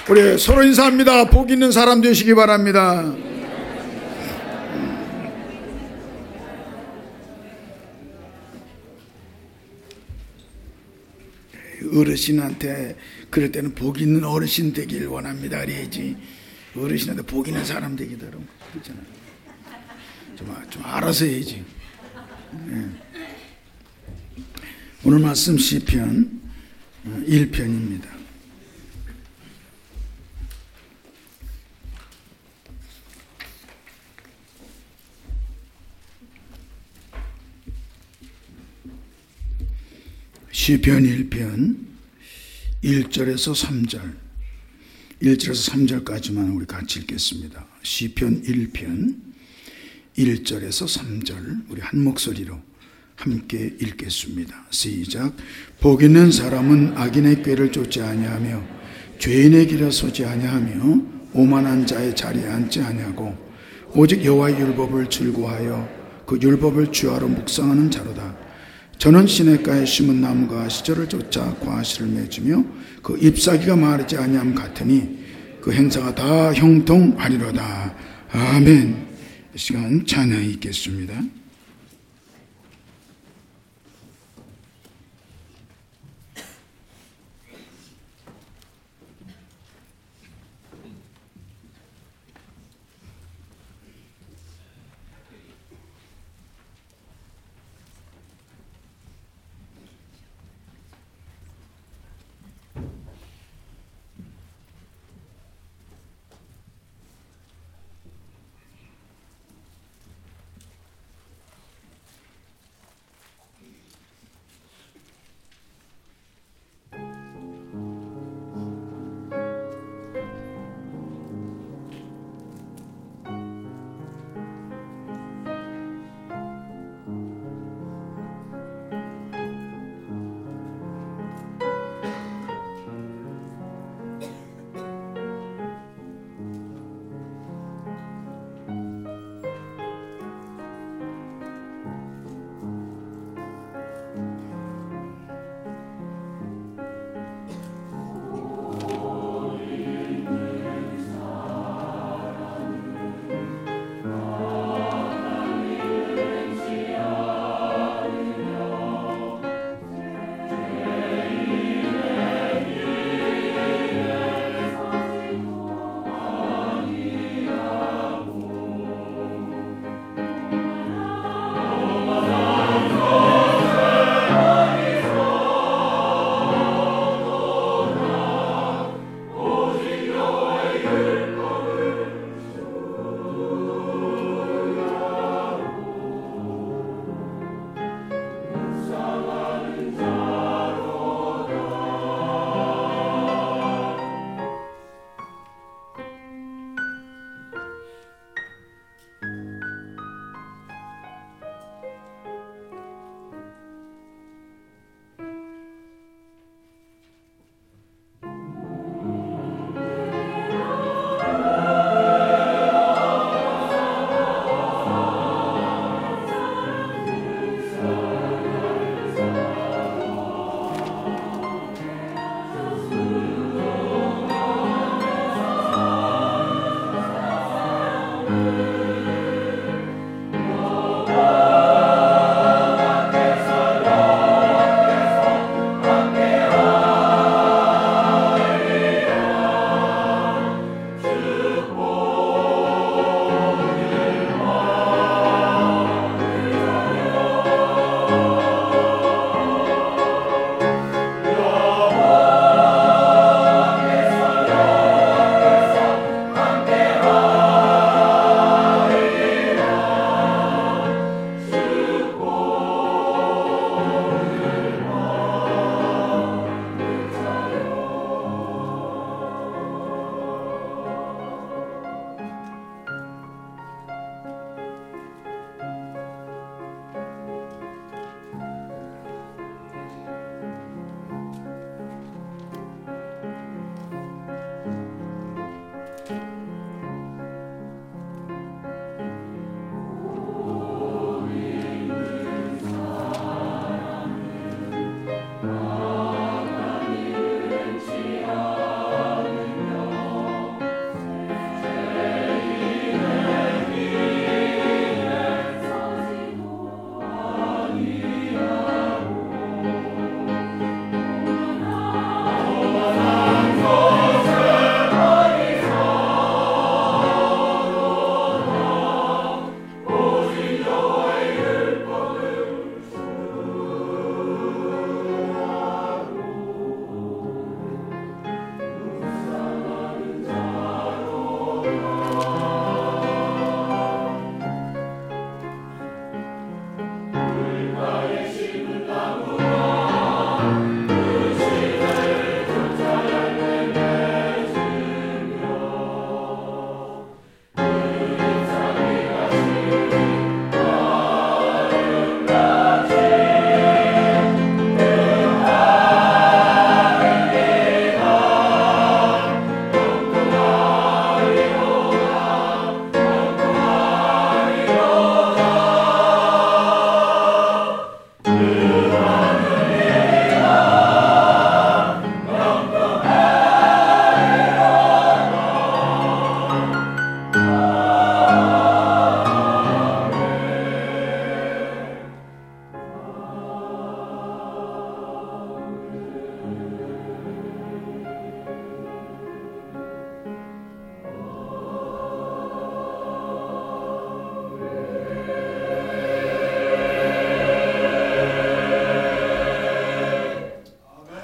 우리 서로 인사합니다. 복 있는 사람 되시기 바랍니다. 어르신한테 그럴 때는 복 있는 어르신 되길 원합니다. 그래야지 어르신한테 복 있는 사람 되기도 하고 그렇잖아요. 좀 알아서 해야지. 네. 오늘 말씀 시편 1편입니다. 시편 1편 1절에서 3절 1절에서 3절까지만 우리 같이 읽겠습니다. 시편 1편 1절에서 3절 우리 한 목소리로 함께 읽겠습니다. 시작. 복 있는 사람은 악인의 꾀를 쫓지 아니하며 죄인의 길에 서지 아니하며 오만한 자의 자리에 앉지 아니하고 오직 여호와의 율법을 즐거워하여 그 율법을 주야로 묵상하는 자로다. 저는 시냇가에 심은 나무가 시절을 쫓아 과실을 맺으며 그 잎사귀가 마르지 아니함 같으니 그 행사가 다 형통하리로다. 아멘. 이 시간 찬양이 있겠습니다.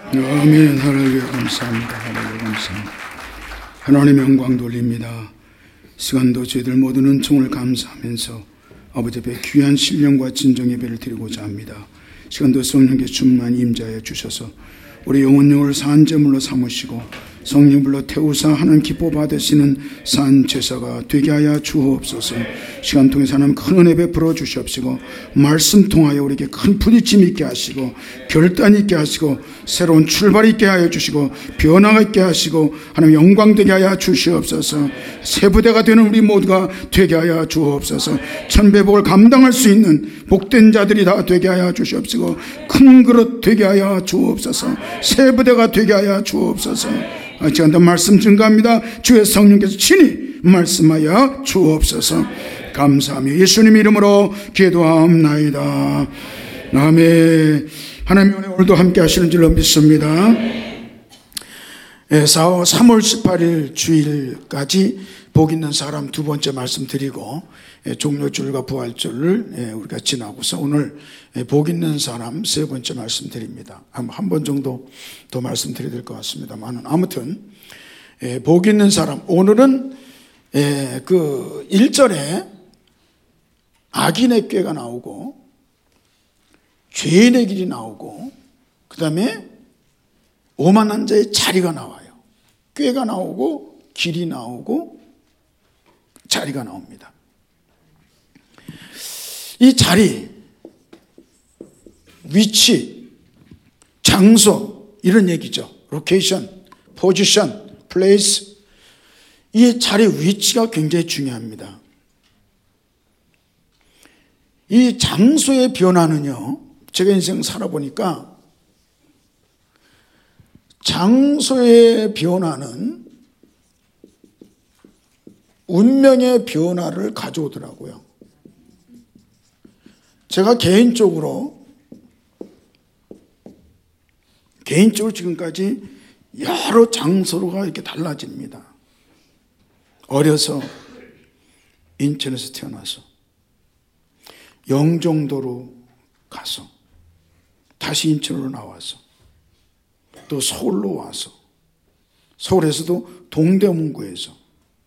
아멘. 하나님 감사합니다. 하나님 감사합니다. 하나님 영광 돌립니다. 시간도 저희들 모두는 은총을 감사하면서 아버지 앞에 귀한 신령과 진정 예배를 드리고자 합니다. 시간도 성령께 충만 임자해 주셔서 우리 영혼령을 산제물로 삼으시고 성령불로 태우사 하나님 기뻐 받으시는 산제사가 되게 하여 주옵소서. 시간 통해서 하나님 큰 은혜 베풀어 주시옵시고 말씀 통하여 우리에게 큰 부딪힘 있게 하시고 결단 있게 하시고 새로운 출발 있게 하여 주시고 변화가 있게 하시고 하나님 영광 되게 하여 주시옵소서. 새 부대가 되는 우리 모두가 되게 하여 주옵소서. 천배복을 감당할 수 있는 복된 자들이 다 되게 하여 주시옵시고 큰 그릇 되게 하여 주옵소서. 새 부대가 되게 하여 주옵소서. 지금도 말씀 증가합니다. 주의 성령께서 친히 말씀하여 주옵소서. 감사하며 예수님 이름으로 기도하옵나이다. 아멘. 하나님의 오늘도 함께 하시는 줄로 믿습니다. 3월 18일 주일까지 복 있는 사람 두 번째 말씀 드리고 종료주일과 부활주일을 우리가 지나고서 오늘 복 있는 사람 세 번째 말씀 드립니다. 한 번 정도 더 말씀드려야 될 것 같습니다만 아무튼 복 있는 사람 오늘은 그 1절에 악인의 꾀가 나오고 죄인의 길이 나오고 그 다음에 오만한 자의 자리가 나와요. 꾀가 나오고 길이 나오고 자리가 나옵니다. 이 자리, 위치, 장소 이런 얘기죠. 로케이션, 포지션, 플레이스. 이 자리 위치가 굉장히 중요합니다. 이 장소의 변화는요, 제가 인생 살아보니까 장소의 변화는 운명의 변화를 가져오더라고요. 제가 개인적으로 지금까지 여러 장소가 이렇게 달라집니다. 어려서 인천에서 태어나서 영종도로 가서 다시 인천으로 나와서 또 서울로 와서 서울에서도 동대문구에서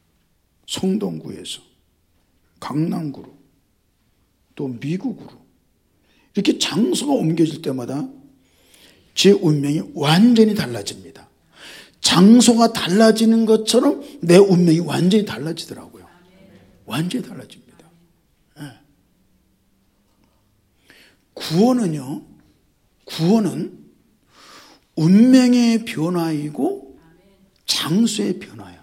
성동구에서 강남구로 또 미국으로 이렇게 장소가 옮겨질 때마다 제 운명이 완전히 달라집니다. 장소가 달라지는 것처럼 내 운명이 완전히 달라지더라고요. 완전히 달라집니다. 구원은요, 구원은 운명의 변화이고 장소의 변화야.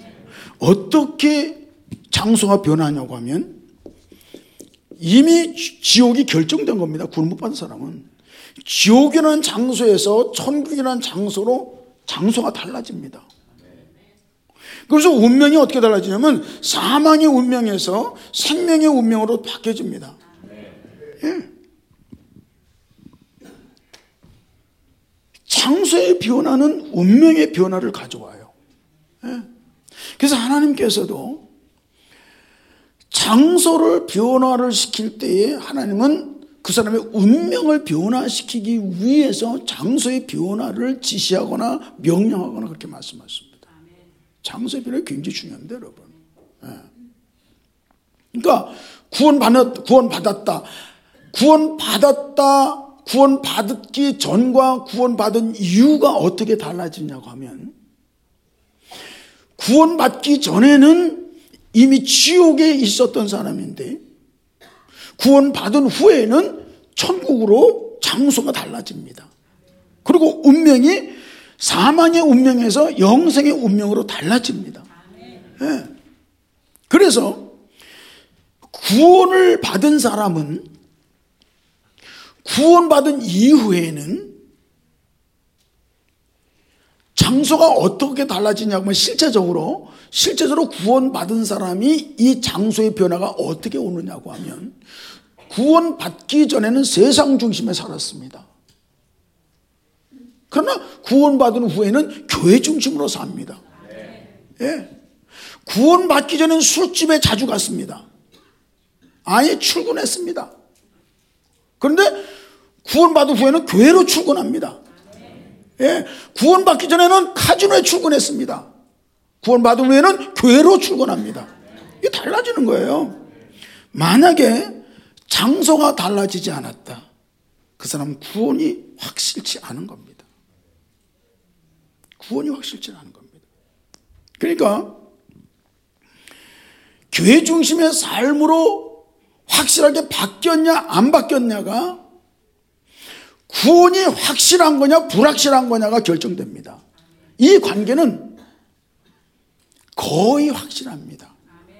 어떻게 장소가 변하냐고 하면 이미 지옥이 결정된 겁니다. 구원 못 받은 사람은. 지옥이라는 장소에서 천국이라는 장소로 장소가 달라집니다. 그래서 운명이 어떻게 달라지냐면 사망의 운명에서 생명의 운명으로 바뀌어집니다. 예. 장소의 변화는 운명의 변화를 가져와요. 예. 그래서 하나님께서도 장소를 변화를 시킬 때에 하나님은 그 사람의 운명을 변화시키기 위해서 장소의 변화를 지시하거나 명령하거나 그렇게 말씀하십니다. 장소의 변화가 굉장히 중요합니다, 여러분. 예. 그러니까 구원받았다. 구원받기 전과 구원받은 이유가 어떻게 달라지냐고 하면 구원받기 전에는 이미 지옥에 있었던 사람인데 구원받은 후에는 천국으로 장소가 달라집니다. 그리고 운명이 사망의 운명에서 영생의 운명으로 달라집니다. 네. 그래서 구원을 받은 사람은 구원받은 이후에는 장소가 어떻게 달라지냐고 하면 실제적으로 구원받은 사람이 이 장소의 변화가 어떻게 오느냐고 하면 구원받기 전에는 세상 중심에 살았습니다. 그러나 구원받은 후에는 교회 중심으로 삽니다. 예. 구원받기 전에는 술집에 자주 갔습니다. 아예 출근했습니다. 그런데 구원받은 후에는 교회로 출근합니다. 예, 구원받기 전에는 카지노에 출근했습니다. 구원받은 후에는 교회로 출근합니다. 이게 달라지는 거예요. 만약에 장소가 달라지지 않았다, 그 사람은 구원이 확실치 않은 겁니다. 구원이 확실치 않은 겁니다. 그러니까 교회 중심의 삶으로 확실하게 바뀌었냐 안 바뀌었냐가 구원이 확실한 거냐 불확실한 거냐가 결정됩니다. 이 관계는 거의 확실합니다.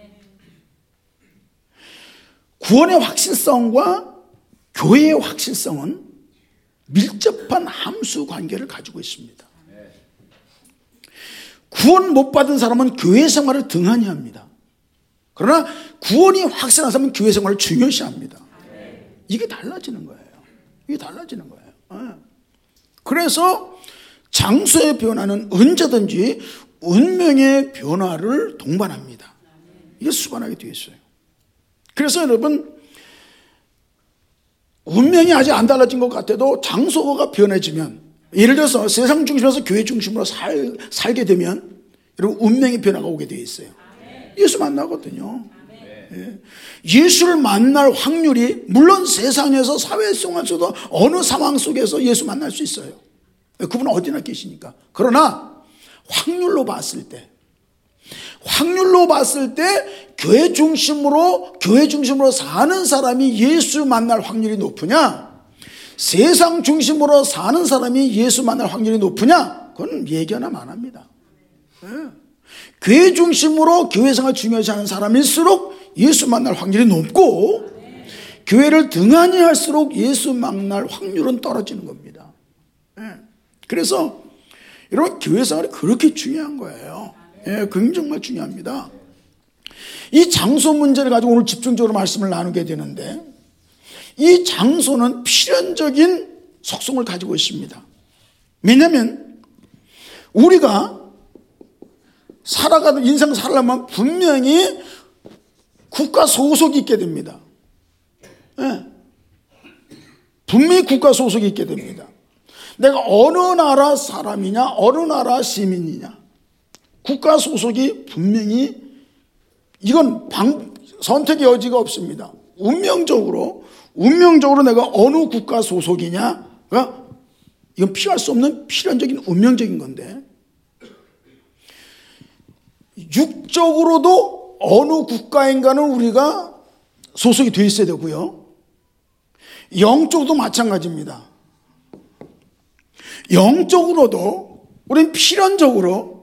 구원의 확실성과 교회의 확실성은 밀접한 함수 관계를 가지고 있습니다. 구원 못 받은 사람은 교회 생활을 등한히 합니다. 그러나 구원이 확실한 사람은 교회 생활을 중요시합니다. 이게 달라지는 거예요. 이게 달라지는 거예요. 그래서 장소의 변화는 언제든지 운명의 변화를 동반합니다. 이게 수반하게 되어 있어요. 그래서 여러분, 운명이 아직 안 달라진 것 같아도 장소가 변해지면, 예를 들어서 세상 중심에서 교회 중심으로 살게 되면 여러분 운명의 변화가 오게 되어 있어요. 예수 만나거든요. 예. 예수를 만날 확률이 물론 세상에서 사회 속에서도 어느 상황 속에서 예수 만날 수 있어요. 그분은 어디나 계시니까. 그러나 확률로 봤을 때 교회 중심으로 사는 사람이 예수 만날 확률이 높으냐, 세상 중심으로 사는 사람이 예수 만날 확률이 높으냐, 그건 얘기 하나 안 합니다. 예. 교회 중심으로 교회 생활 중요시하는 사람일수록 예수 만날 확률이 높고, 교회를 등한히 할수록 예수 만날 확률은 떨어지는 겁니다. 그래서 여러분, 교회 생활이 그렇게 중요한 거예요. 정말 중요합니다. 이 장소 문제를 가지고 오늘 집중적으로 말씀을 나누게 되는데, 이 장소는 필연적인 속성을 가지고 있습니다. 왜냐하면 우리가 살아가는 인생 살려면 분명히 국가 소속이 있게 됩니다. 분명히 국가 소속이 있게 됩니다. 내가 어느 나라 사람이냐, 어느 나라 시민이냐, 국가 소속이 분명히, 이건 선택의 여지가 없습니다. 운명적으로 내가 어느 국가 소속이냐가, 이건 피할 수 없는 필연적인 운명적인 건데, 육적으로도 어느 국가인가는 우리가 소속이 되어 있어야 되고요, 영적으로도 마찬가지입니다. 영적으로도 우리는 필연적으로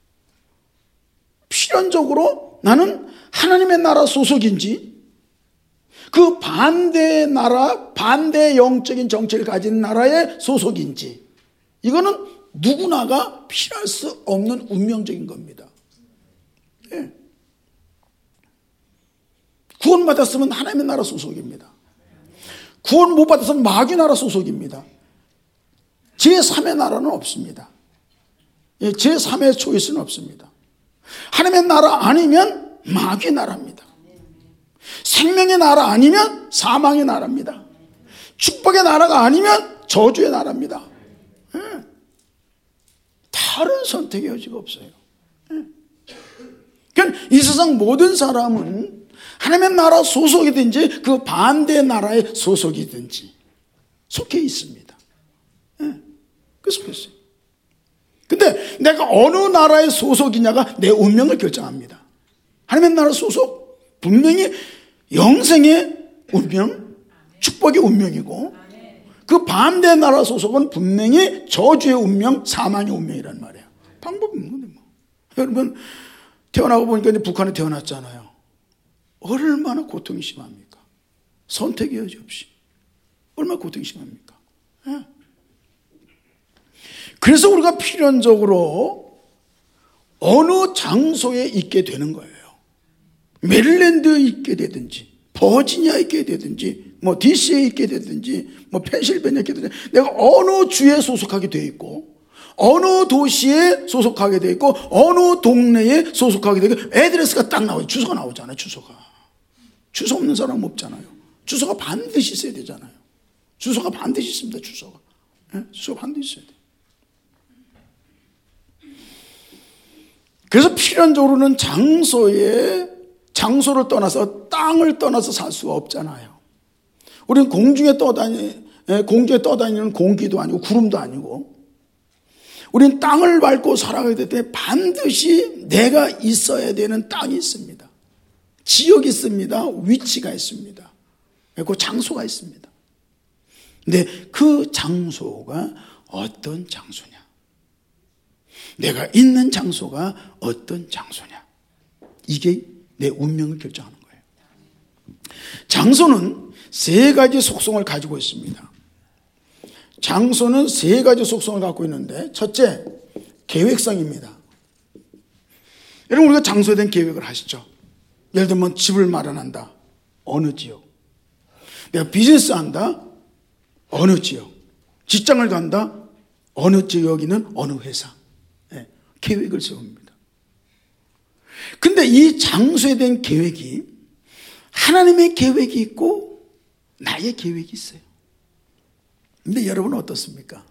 나는 하나님의 나라 소속인지, 그 반대의 나라, 반대의 영적인 정체를 가진 나라의 소속인지, 이거는 누구나가 피할 수 없는 운명적인 겁니다. 구원받았으면 하나님의 나라 소속입니다. 구원 못 받았으면 마귀 나라 소속입니다. 제3의 나라는 없습니다. 제3의 초이스는 없습니다. 하나님의 나라 아니면 마귀 나라입니다. 생명의 나라 아니면 사망의 나라입니다. 축복의 나라가 아니면 저주의 나라입니다. 다른 선택의 여지가 없어요. 그러니까 이 세상 모든 사람은 하나님의 나라 소속이든지 그 반대 나라의 소속이든지 속해 있습니다. 속해 있어요. 근데 내가 어느 나라의 소속이냐가 내 운명을 결정합니다. 하나님의 나라 소속, 분명히 영생의 운명, 축복의 운명이고, 그 반대 나라 소속은 분명히 저주의 운명, 사망의 운명이란 말이에요. 방법이 없는 건데 뭐. 여러분, 태어나고 보니까 이제 북한에 태어났잖아요. 얼마나 고통이 심합니까? 선택의 여지 없이. 얼마나 고통이 심합니까? 그래서 우리가 필연적으로 어느 장소에 있게 되는 거예요. 메릴랜드에 있게 되든지, 버지니아에 있게 되든지, DC에 있게 되든지, 펜실베니아에 있게 되든지, 내가 어느 주에 소속하게 되어 있고, 어느 도시에 소속하게 되어 있고, 어느 동네에 소속하게 되어 있고, 애드레스가 딱 나와요. 주소가 나오잖아요. 주소 없는 사람은 없잖아요. 주소가 반드시 있어야 되잖아요. 주소가 반드시 있습니다. 주소가 반드시 있어야 돼요. 그래서 필연적으로는 장소를 떠나서 땅을 떠나서 살 수가 없잖아요. 우리는 공중에 떠다니는 공기도 아니고 구름도 아니고, 우리는 땅을 밟고 살아가야 될 때 반드시 내가 있어야 되는 땅이 있습니다. 지역이 있습니다. 위치가 있습니다. 그 장소가 있습니다. 근데 그 장소가 어떤 장소냐? 내가 있는 장소가 어떤 장소냐? 이게 내 운명을 결정하는 거예요. 장소는 세 가지 속성을 가지고 있습니다. 장소는 세 가지 속성을 갖고 있는데, 첫째, 계획성입니다. 여러분, 우리가 장소에 대한 계획을 하시죠. 예를 들면 집을 마련한다. 어느 지역. 내가 비즈니스 한다. 어느 지역. 직장을 간다. 어느 지역에 있는 어느 회사. 네, 계획을 세웁니다. 근데 이 장소에 대한 계획이 하나님의 계획이 있고 나의 계획이 있어요. 근데 여러분은 어떻습니까?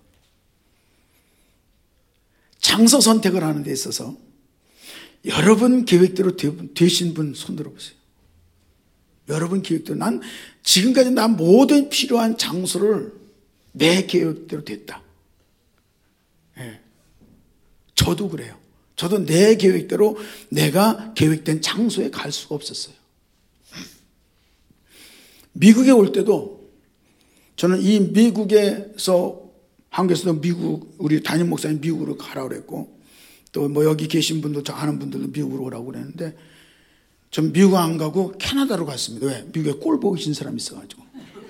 장소 선택을 하는 데 있어서 여러분 계획대로 되신 분 손 들어보세요. 여러분 계획대로, 난 지금까지 난 모든 필요한 장소를 내 계획대로 됐다. 네. 저도 그래요. 저도 내 계획대로 내가 계획된 장소에 갈 수가 없었어요. 미국에 올 때도 저는 이 미국에서, 한국에서도 우리 담임 목사님 미국으로 가라고 그랬고, 또 뭐 여기 계신 분들, 저 아는 분들도 미국으로 오라고 그랬는데, 전 미국 안 가고 캐나다로 갔습니다. 왜? 미국에 꼴 보기 싫은 사람이 있어가지고.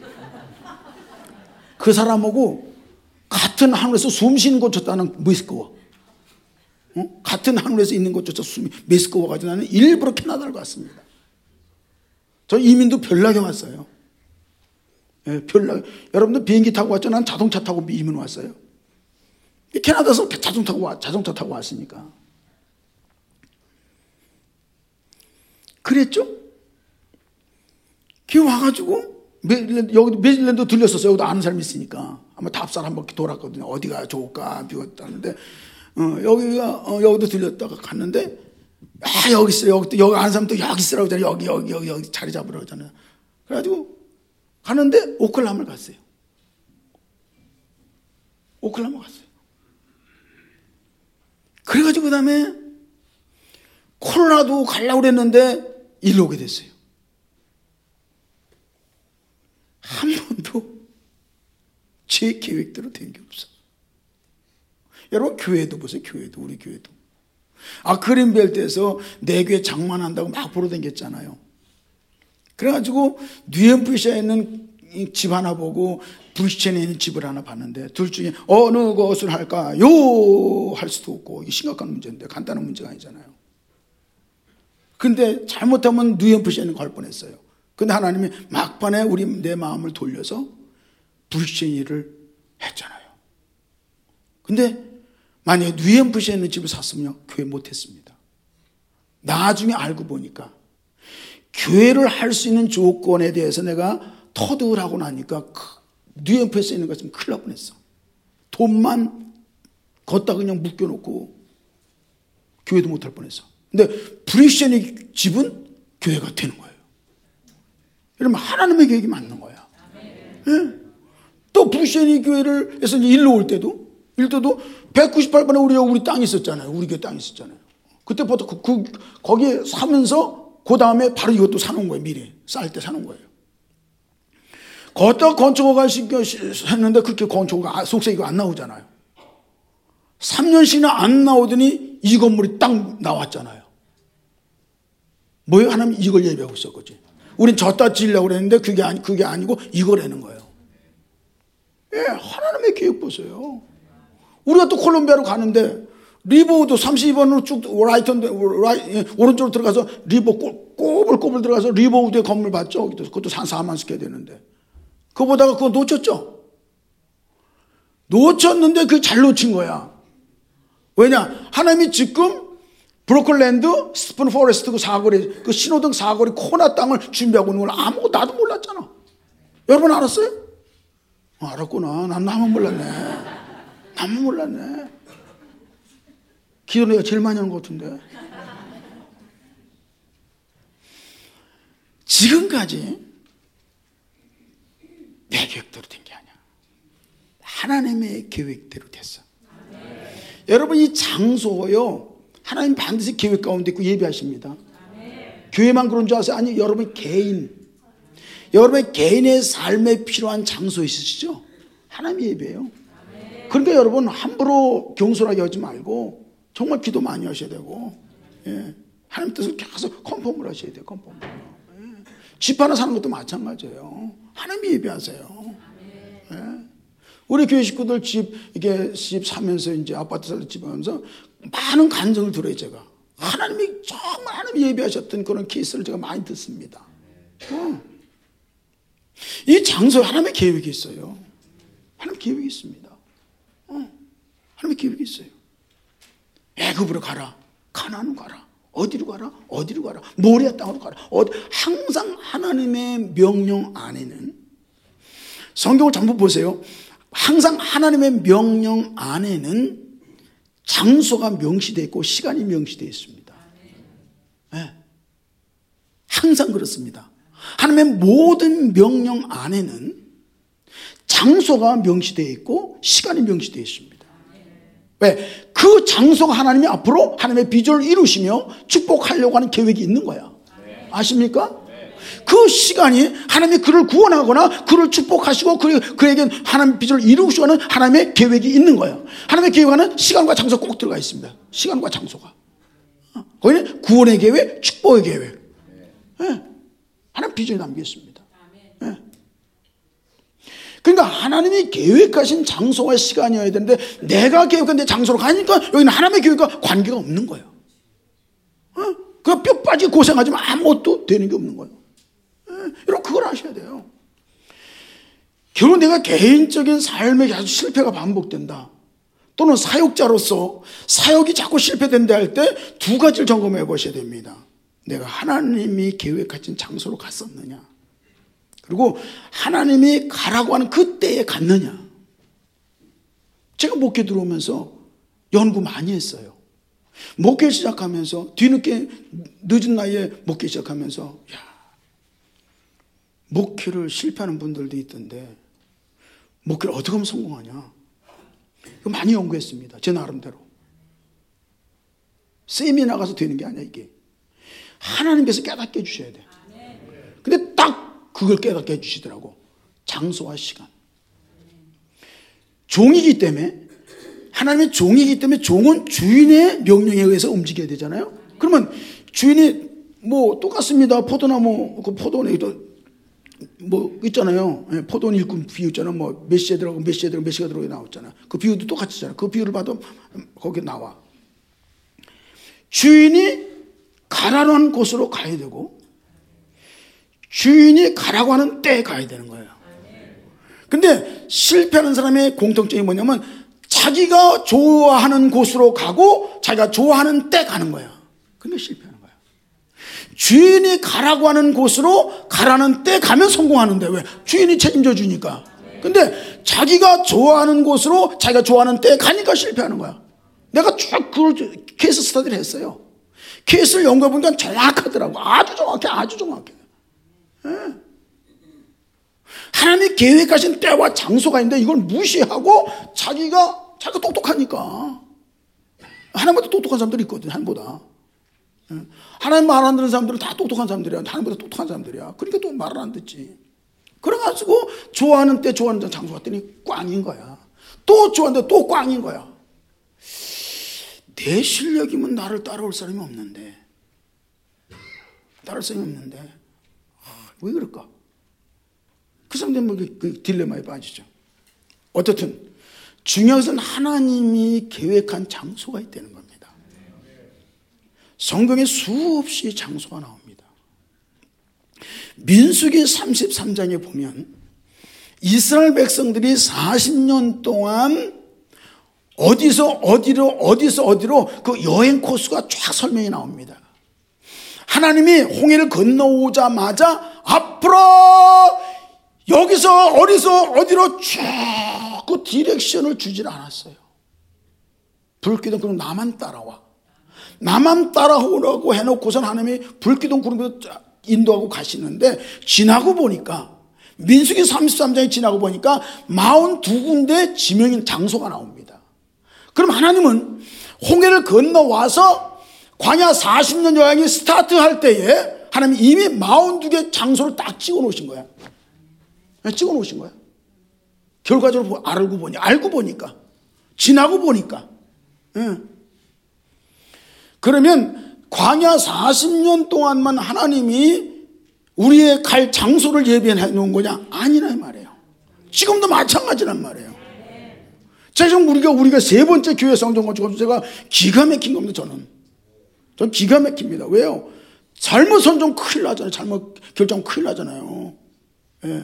그 사람하고 같은 하늘에서 숨 쉬는 것조차 나는 메스꺼워. 같은 하늘에서 있는 것조차 숨이 메스꺼워가지고 나는 일부러 캐나다를 갔습니다. 저 이민도 별나게 왔어요. 예, 별나게. 여러분들 비행기 타고 왔죠? 난 자동차 타고 이민 왔어요. 캐나다에서 자동차 타고 왔으니까. 그랬죠? 그 와가지고 여기 메릴랜드 들렸었어요. 여기도 아는 사람이 있으니까. 아마 답사를 한 바퀴 돌았거든요. 어디가 좋을까 비웠다는데, 여기도 들렸다가 갔는데, 여기 있어요. 여기 아는 사람 또 여기 있으라고 하잖아요. 여기 자리 잡으라고 하잖아요. 그래가지고 가는데 오클라호마를 갔어요. 오클라호마 갔어요. 그래가지고 그 다음에 콜로라도 가려고 그랬는데 일로 오게 됐어요. 한 번도 제 계획대로 된 게 없어. 여러분, 교회도 보세요. 교회도, 우리 교회도. 그린벨트에서 내 교회 장만한다고 막 보러 다녔잖아요. 그래가지고 뉴햄프셔에 있는 집 하나 보고 브리스천에 있는 집을 하나 봤는데, 둘 중에 어느 것을 할까요? 할 수도 없고, 이게 심각한 문제인데, 간단한 문제가 아니잖아요. 근데 잘못하면 뉴햄프셔에 있는 거 할 뻔했어요. 근데 하나님이 막판에 내 마음을 돌려서 브리스천을 했잖아요. 근데 만약에 뉴햄프셔에 있는 집을 샀으면 교회 못했습니다. 나중에 알고 보니까 교회를 할 수 있는 조건에 대해서 내가 터득을 하고 나니까 뉴햄프셔에 있는 거 있으면 큰일 날 뻔했어. 돈만 걷다 그냥 묶여놓고 교회도 못할 뻔했어. 근데 브리스천의 집은 교회가 되는 거예요. 이러면 하나님의 계획이 맞는 거야. 네? 또 브리스천의 교회를 해서 일로 올 때도 198번에 우리 땅이 있었잖아요. 우리 교회 땅이 있었잖아요. 그때부터 거기에 사면서 그 다음에 바로 이것도 사놓은 거예요. 미리 쌀 때 사놓은 거예요. 거기다가 건축허가 했는데 그렇게 건축허가 속세기가 안 나오잖아요. 3년씩이나 안 나오더니 이 건물이 딱 나왔잖아요. 뭐예요? 하나님 이걸 예비하고 있었거지. 우린 졌다 지으려고 그랬는데 그게 아니고 이거라는 거예요. 예, 하나님의 계획 보세요. 우리가 또 콜롬비아로 가는데 리버우드 32번으로 쭉 오른쪽으로 들어가서 리버 꼬불꼬불 들어가서 리버우드의 건물 봤죠? 그것도 한 4만 스퀘어 되는데 그거 보다가 그거 놓쳤죠? 놓쳤는데 그게 잘 놓친 거야. 왜냐? 하나님이 지금 브로클랜드, 스푼 포레스트 그 사거리, 그 신호등 사거리 코나 땅을 준비하고 있는 걸 아무것도 나도 몰랐잖아. 여러분 알았어요? 알았구나. 나만 몰랐네. 나만 몰랐네. 기도 내가 제일 많이 하는 것 같은데. 지금까지 내 계획대로 된 게 아니야. 하나님의 계획대로 됐어. 여러분, 이 장소요, 하나님 반드시 계획 가운데 있고 예비하십니다. 교회만 그런 줄 아세요? 아니, 여러분 여러분의 개인의 삶에 필요한 장소 있으시죠? 하나님이 예배해요. 그러니까 여러분, 함부로 경솔하게 하지 말고 정말 기도 많이 하셔야 되고, 예. 하나님 뜻을 계속 컨펌을 하셔야 돼요. 컨펌을. 예. 집 하나 사는 것도 마찬가지예요. 하나님이 예배하세요. 예. 우리 교회 식구들 집 사면서 이제 아파트 살 집 하면서 많은 간증을 들어요, 제가. 하나님이 정말 하나님이 예배하셨던 그런 케이스를 제가 많이 듣습니다. 이 장소에 하나님의 계획이 있어요. 하나님 계획이 있습니다. 하나님의 계획이 있어요. 애굽으로 가라. 가나안으로 가라. 어디로 가라? 어디로 가라? 모리아 땅으로 가라. 항상 하나님의 명령 안에는, 성경을 전부 보세요. 항상 하나님의 명령 안에는 장소가 명시되어 있고 시간이 명시되어 있습니다. 네. 항상 그렇습니다. 하나님의 모든 명령 안에는 장소가 명시되어 있고 시간이 명시되어 있습니다. 왜? 그 장소가 하나님이 앞으로 하나님의 비전을 이루시며 축복하려고 하는 계획이 있는 거야. 아십니까? 그 시간이 하나님이 그를 구원하거나 그를 축복하시고 그에게 하나님의 비전을 이루시려는 하나님의 계획이 있는 거예요. 하나님의 계획에는 시간과 장소가 꼭 들어가 있습니다. 시간과 장소가. 거기는 구원의 계획, 축복의 계획. 네. 하나님 비전이 담겨 있습니다. 네. 그러니까 하나님이 계획하신 장소와 시간이어야 되는데 내가 계획한 내 장소로 가니까 여기는 하나님의 계획과 관계가 없는 거예요. 그 뼈 빠지게 고생하지만 아무것도 되는 게 없는 거예요. 여러분, 그걸 아셔야 돼요. 결국 내가 개인적인 삶에 계속 실패가 반복된다, 또는 사역자로서 사역이 자꾸 실패된다 할 때 두 가지를 점검해 보셔야 됩니다. 내가 하나님이 계획하신 장소로 갔었느냐, 그리고 하나님이 가라고 하는 그때에 갔느냐. 제가 목회 들어오면서 연구 많이 했어요. 목회 시작하면서 뒤늦게 늦은 나이에 목회 시작하면서 목회를 실패하는 분들도 있던데 목회를 어떻게 하면 성공하냐, 이거 많이 연구했습니다. 제 나름대로. 세미나 가서 되는 게 아니야. 이게 하나님께서 깨닫게 해주셔야 돼. 근데 딱 그걸 깨닫게 해주시더라고. 장소와 시간. 종이기 때문에, 하나님의 종이기 때문에 종은 주인의 명령에 의해서 움직여야 되잖아요. 그러면 주인이 뭐 똑같습니다. 포도나무, 그 포도나무 뭐 있잖아요. 포도원 일꾼 비유 있잖아요. 뭐 몇 시에 들어가고 몇 시에 들어가고 몇 시가 들어가고 나왔잖아요. 그 비유도 똑같잖아요. 그 비유를 봐도 거기 나와. 주인이 가라고 하는 곳으로 가야 되고 주인이 가라고 하는 때에 가야 되는 거예요. 근데 실패하는 사람의 공통점이 뭐냐면 자기가 좋아하는 곳으로 가고 자기가 좋아하는 때 가는 거예요. 그러니까 실패하는 거예요. 주인이 가라고 하는 곳으로 가라는 때 가면 성공하는데, 왜? 주인이 책임져 주니까. 근데 자기가 좋아하는 곳으로 자기가 좋아하는 때 가니까 실패하는 거야. 내가 쭉 그걸 케이스 스터디를 했어요. 케이스를 연구해 보니까 정확하더라고. 아주 정확해, 아주 정확해. 네. 하나님이 계획하신 때와 장소가 있는데 이걸 무시하고 자기가 똑똑하니까. 하나님보다 똑똑한 사람들이 있거든요. 하나님보다. 하나님 말 안 듣는 사람들은 다 똑똑한 사람들이야. 하나님보다 똑똑한 사람들이야. 그러니까 또 말을 안 듣지. 그래가지고 좋아하는 때 좋아하는 장소 갔더니 꽝인 거야. 또 좋아하는데 또 꽝인 거야. 내 실력이면 나를 따라올 사람이 없는데, 왜 그럴까? 그 사람들은 뭐 그 딜레마에 빠지죠. 어쨌든 중요한 것은 하나님이 계획한 장소가 있다는 겁니다. 성경에 수없이 장소가 나옵니다. 민수기 33장에 보면 이스라엘 백성들이 40년 동안 어디서 어디로 그 여행 코스가 쫙 설명이 나옵니다. 하나님이 홍해를 건너오자마자 앞으로 여기서 어디로 쭉 그 디렉션을 주질 않았어요. 불기둥 구름 나만 따라와. 나만 따라오라고 해놓고선 하나님이 불기둥 구름에서 인도하고 가시는데 지나고 보니까 민수기 33장에 지나고 보니까 42군데 지명인 장소가 나옵니다. 그럼 하나님은 홍해를 건너와서 광야 40년 여행이 스타트할 때에 하나님 이미 42개 장소를 딱 찍어 놓으신 거야. 찍어 놓으신 거야. 결과적으로 알고 보니까 지나고 보니까. 그러면 광야 40년 동안만 하나님이 우리의 갈 장소를 예비해 놓은 거냐? 아니란 말이에요. 지금도 마찬가지란 말이에요. 최종 우리가 세 번째 교회 성전 건축 제가 기가 막힌 겁니다. 저는 기가 막힙니다. 왜요? 잘못 선정 큰일 나잖아요. 잘못 결정 큰일 나잖아요. 예.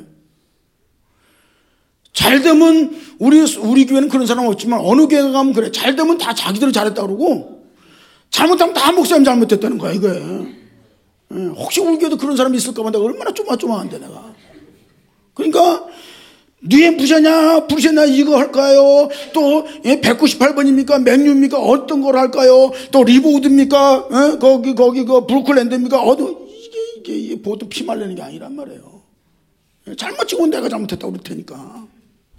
잘 되면 우리 교회는 그런 사람 없지만 어느 교회 가면 그래. 잘 되면 다 자기들이 잘했다 그러고 잘못하면 다 목사님 잘못했다는 거야 이거야. 예. 혹시 우리 교회도 그런 사람이 있을까 봐 내가 얼마나 조마조마한데 내가. 그러니까 뉘에 부르셨냐 이거 할까요? 또 198번입니까? 맥류입니까? 어떤 걸 할까요? 또 리보우드입니까? 거기 그 브루클랜드입니까? 이게 보통 피 말리는 게 아니란 말이에요. 잘못 찍으면 내가 잘못했다고 그럴 테니까.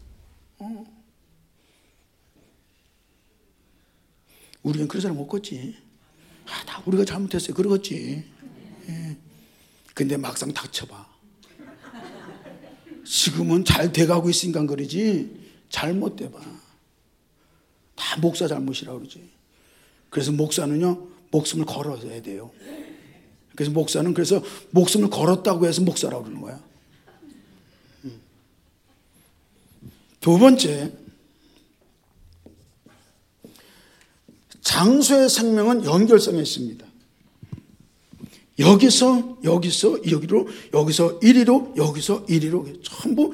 우리는 그런 사람 없겠지. 다 우리가 잘못했어요. 그러겠지. 근데 막상 닥쳐봐. 지금은 잘 돼가고 있으니까 그러지 잘못돼봐. 다 목사 잘못이라고 그러지. 그래서 목사는요 목숨을 걸어야 돼요. 그래서 목사는 목숨을 걸었다고 해서 목사라고 그러는 거야. 두 번째, 장소의 생명은 연결성에 있습니다. 여기서 여기로, 여기서 이리로, 여기서 이리로 전부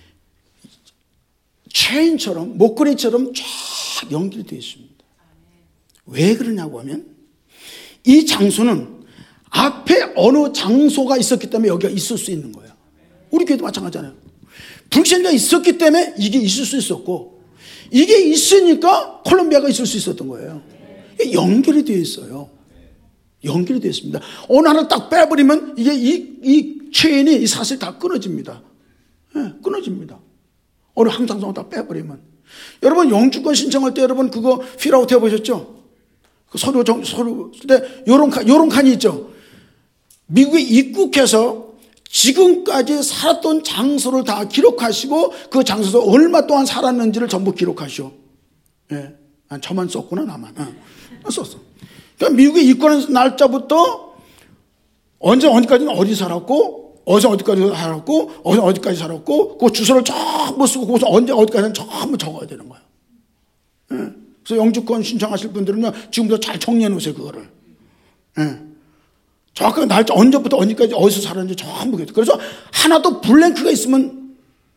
체인처럼 목걸이처럼 쫙 연결이 되어 있습니다. 왜 그러냐고 하면 이 장소는 앞에 어느 장소가 있었기 때문에 여기가 있을 수 있는 거예요. 우리 교회도 마찬가지잖아요. 브룩셀리가 있었기 때문에 이게 있을 수 있었고 이게 있으니까 콜롬비아가 있을 수 있었던 거예요. 연결이 되어 있어요. 연결이 되어 있습니다. 어느 하나 딱 빼버리면 이게 이 체인이 이 사슬이 다 끊어집니다. 끊어집니다. 어느 한 장소만 딱 빼버리면. 여러분 영주권 신청할 때 여러분 그거 필아웃 해보셨죠? 그 서류 때 요런 칸이 있죠. 미국에 입국해서 지금까지 살았던 장소를 다 기록하시고 그 장소에서 얼마 동안 살았는지를 전부 기록하시오. 예. 저만 썼구나 나만. 썼어. 그러니까 미국에 입국한 날짜부터 언제까지는 어디 살았고 어디까지 살았고 어디까지 살았고 그 주소를 전부 쓰고 거기서 어디까지는 전부 적어야 되는 거야. 예. 그래서 영주권 신청하실 분들은요 지금부터 잘 정리해 놓으세요 그거를. 예. 정확하게 날짜 언제부터 언제까지 어디서 살았는지 전부. 그래서 하나도 블랭크가 있으면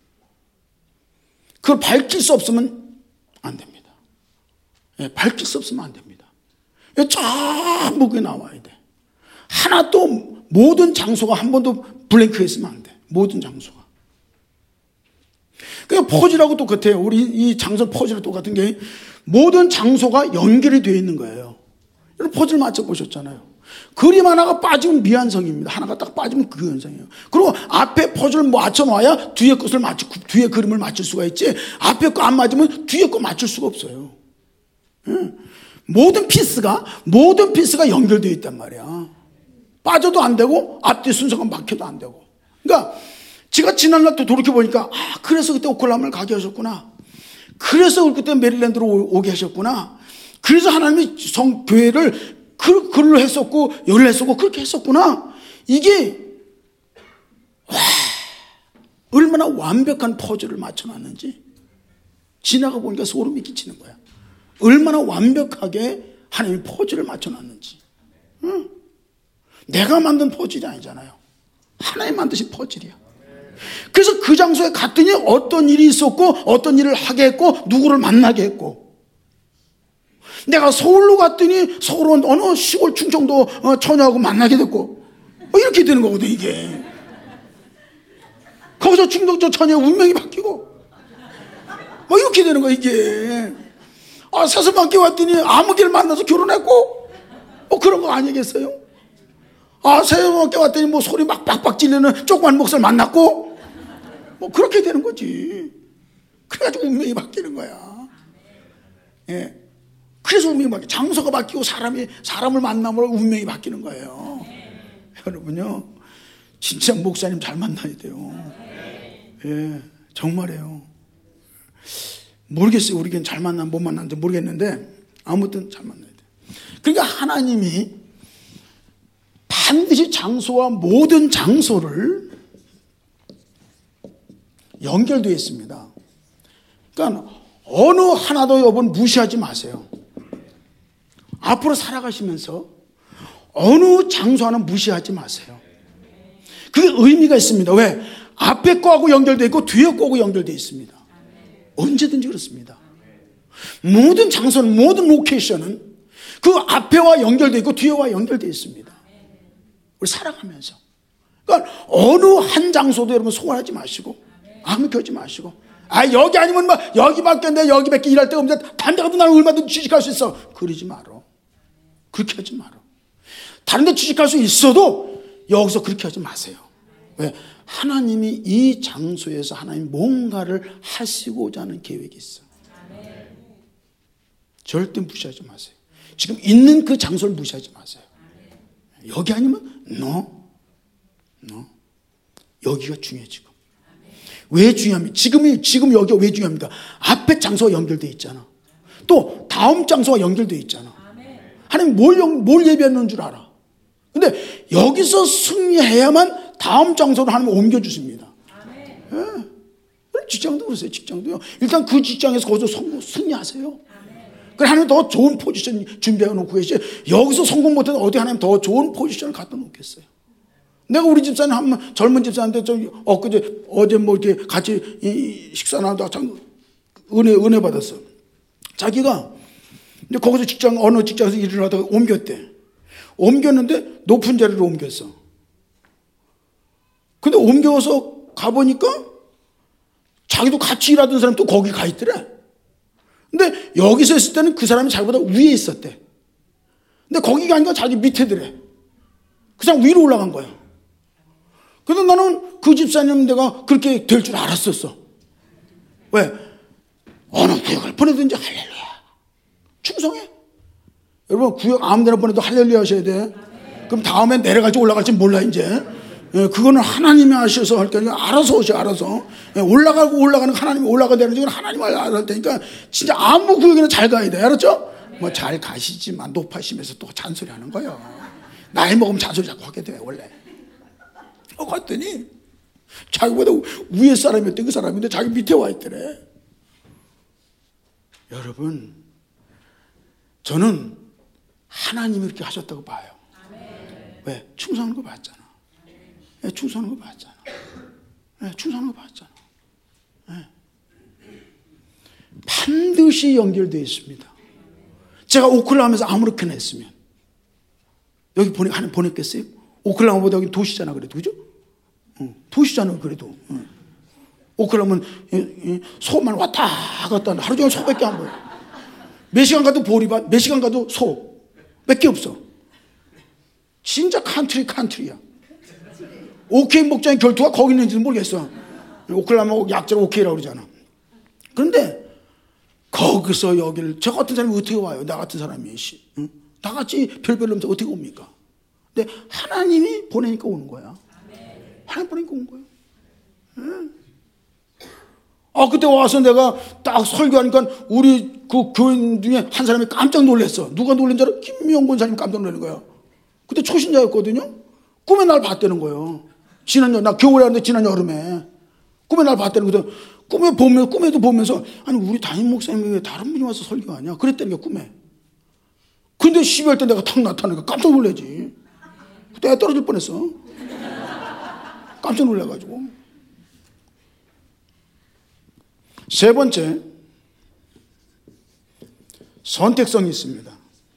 그걸 밝힐 수 없으면 안 됩니다. 예, 밝힐 수 없으면 안 됩니다. 전부 그게 나와야 돼. 하나도 모든 장소가 한 번도 블랭크가 있으면 안 돼. 모든 장소가. 그냥 포즈라고 똑같아요. 우리 이 장소 포즈랑 똑같은 게 모든 장소가 연결이 되어 있는 거예요. 여러분 포즈를 맞춰보셨잖아요. 그림 하나가 빠지면 미완성입니다. 하나가 딱 빠지면 그 현상이에요. 그리고 앞에 포즈를 맞춰놔야 뒤에 것을 뒤에 그림을 맞출 수가 있지. 앞에 거 안 맞으면 뒤에 거 맞출 수가 없어요. 모든 피스가 연결되어 있단 말이야. 빠져도 안 되고 앞뒤 순서가 막혀도 안 되고. 그러니까 제가 지난날 또 돌이켜보니까 그래서 그때 오클라호마를 가게 하셨구나. 그래서 그때 메릴랜드로 오게 하셨구나. 그래서 하나님이 성교회를 글로 했었고 열을 했었고 그렇게 했었구나. 이게 얼마나 완벽한 퍼즐을 맞춰놨는지 지나가 보니까 소름이 끼치는 거야. 얼마나 완벽하게 하나님이 퍼즐을 맞춰놨는지. 내가 만든 퍼즐이 아니잖아요. 하나님 만드신 퍼즐이야. 그래서 그 장소에 갔더니 어떤 일이 있었고 어떤 일을 하게 했고 누구를 만나게 했고, 내가 서울로 갔더니 서울은 어느 시골 충청도 처녀하고 만나게 됐고 이렇게 되는 거거든 이게. 거기서 충청도 처녀의 운명이 바뀌고 이렇게 되는 거야 이게. 세서방께 왔더니 아무개를 만나서 결혼했고 그런 거 아니겠어요? 새벽에 왔더니 뭐 소리 막 빡빡 찔리는 조그만 목사를 만났고, 뭐 그렇게 되는 거지. 그래가지고 운명이 바뀌는 거야. 예. 그래서 운명이 바뀌어. 장소가 바뀌고 사람을 만남으로 운명이 바뀌는 거예요. 여러분요, 진짜 목사님 잘 만나야 돼요. 예, 정말이에요. 모르겠어요. 우리는 잘 만나면 못 만나는지 모르겠는데, 아무튼 잘 만나야 돼요. 그러니까 하나님이 반드시 장소와 모든 장소를 연결되어 있습니다. 그러니까 어느 하나도 여러분 무시하지 마세요. 앞으로 살아가시면서 어느 장소 하나 무시하지 마세요. 그게 의미가 있습니다. 왜? 앞에 거하고 연결되어 있고 뒤에 거하고 연결되어 있습니다. 언제든지 그렇습니다. 모든 장소는, 모든 로케이션은 그 앞에와 연결되어 있고 뒤에와 연결되어 있습니다. 우리 살아가면서. 그러니까 어느 한 장소도 여러분 소홀하지 마시고, 아무 켜지 마시고, 여기 아니면 뭐 여기밖에 내 여기밖에 일할 데가 없는데 다른 데 가도 나는 얼마든지 취직할 수 있어. 그러지 마라. 그렇게 하지 마라. 다른 데 취직할 수 있어도 여기서 그렇게 하지 마세요. 왜? 하나님이 이 장소에서 하나님 뭔가를 하시고자 하는 계획이 있어. 절대 무시하지 마세요. 지금 있는 그 장소를 무시하지 마세요. 여기 아니면 no. 여기가 중요해. 지금 왜 중요합니까? 지금 여기가 왜 중요합니까? 앞에 장소와 연결되어 있잖아. 또 다음 장소와 연결되어 있잖아. 하나님 뭘 예비하는 줄 알아. 근데 여기서 승리해야만 다음 장소로 하나님 옮겨주십니다. 예. 직장도 그러세요. 직장도요. 일단 그 직장에서 거기서 승리하세요. 그래, 하나님 더 좋은 포지션 준비해 놓고 계시. 여기서 성공 못해도 어디 하나님 더 좋은 포지션을 갖다 놓겠어요. 내가 우리 집사님 한번 젊은 집사님한테 어제 뭐 이렇게 같이 식사 나누다가 참 은혜 받았어. 자기가 이제 거기서 어느 직장에서 일을 하다가 옮겼는데 높은 자리로 옮겼어. 근데 옮겨서 가보니까 자기도 같이 일하던 사람이 또 거기 가 있더래. 근데 여기서 있을 때는 그 사람이 자기보다 위에 있었대. 근데 거기가 아니라 자기 밑에더래. 그 사람 위로 올라간 거야. 그래서 나는 그 집사님 내가 그렇게 될 줄 알았었어. 왜? 어느 구역을 보내든지 할렐루야. 충성해. 여러분, 구역 아무 데나 보내도 할렐루야 하셔야 돼. 그럼 다음에 내려갈지 올라갈지 몰라 이제. 예, 그거는 하나님이 하셔서 할 거니까 알아서 오셔. 알아서. 예, 올라가고 올라가는 하나님이 올라가야 되는 건 하나님이 알아서 테니까 진짜 아무 구역이나 잘 가야 돼. 알았죠? 뭐 잘 가시지만 높아시면서 또 잔소리 하는 거예요. 나이 먹으면 잔소리 자꾸 하게 돼 원래. 갔더니 자기보다 위에 사람이었대. 그 사람인데 자기 밑에 와 있더래. 여러분, 저는 하나님이 이렇게 하셨다고 봐요. 왜? 충성하는 거 봤잖아. 네, 충성하는 거 봤잖아. 네, 충성하는 거 봤잖아. 네. 반드시 연결되어 있습니다. 제가 오클라호마에서 아무렇게나 했으면 여기 하나 보냈겠어요? 오클라호마보다 여기 도시잖아. 그래도 그죠? 도시잖아. 그래도 오클라호마는 소만 왔다 갔다 하는데 하루 종일 소밖에 안 보여. 몇 시간 가도 보리밭, 몇 시간 가도 소 몇 개 없어. 진짜 컨트리야. 오케이 목장의 결투가 거기 있는지는 모르겠어. 오클라호마 약자로 오케이라고 그러잖아. 그런데 거기서 여기를 저 같은 사람이 어떻게 와요? 나 같은 사람이 다 같이 별별 놈들 어떻게 옵니까? 근데 하나님이 보내니까 오는 거야. 하나님 보내니까 온 거야. 그때 와서 내가 딱 설교하니까 우리 그 교인 중에 한 사람이 깜짝 놀랐어. 누가 놀란 줄 알아? 김명 권사님이 깜짝 놀라는 거야. 그때 초신자였거든요. 꿈에 날 봤다는 거예요. 나 겨울에 왔는데 지난 여름에 꿈에 날 봤다는 거예요. 꿈에도 보면서 아니 우리 담임 목사님이 왜 다른 분이 와서 설교하냐 그랬다는 게 꿈에. 근데 12월 때 내가 탁 나타나니까 깜짝 놀라지. 그때 애 떨어질 뻔했어. 깜짝 놀라가지고. 세 번째, 선택성이 있습니다.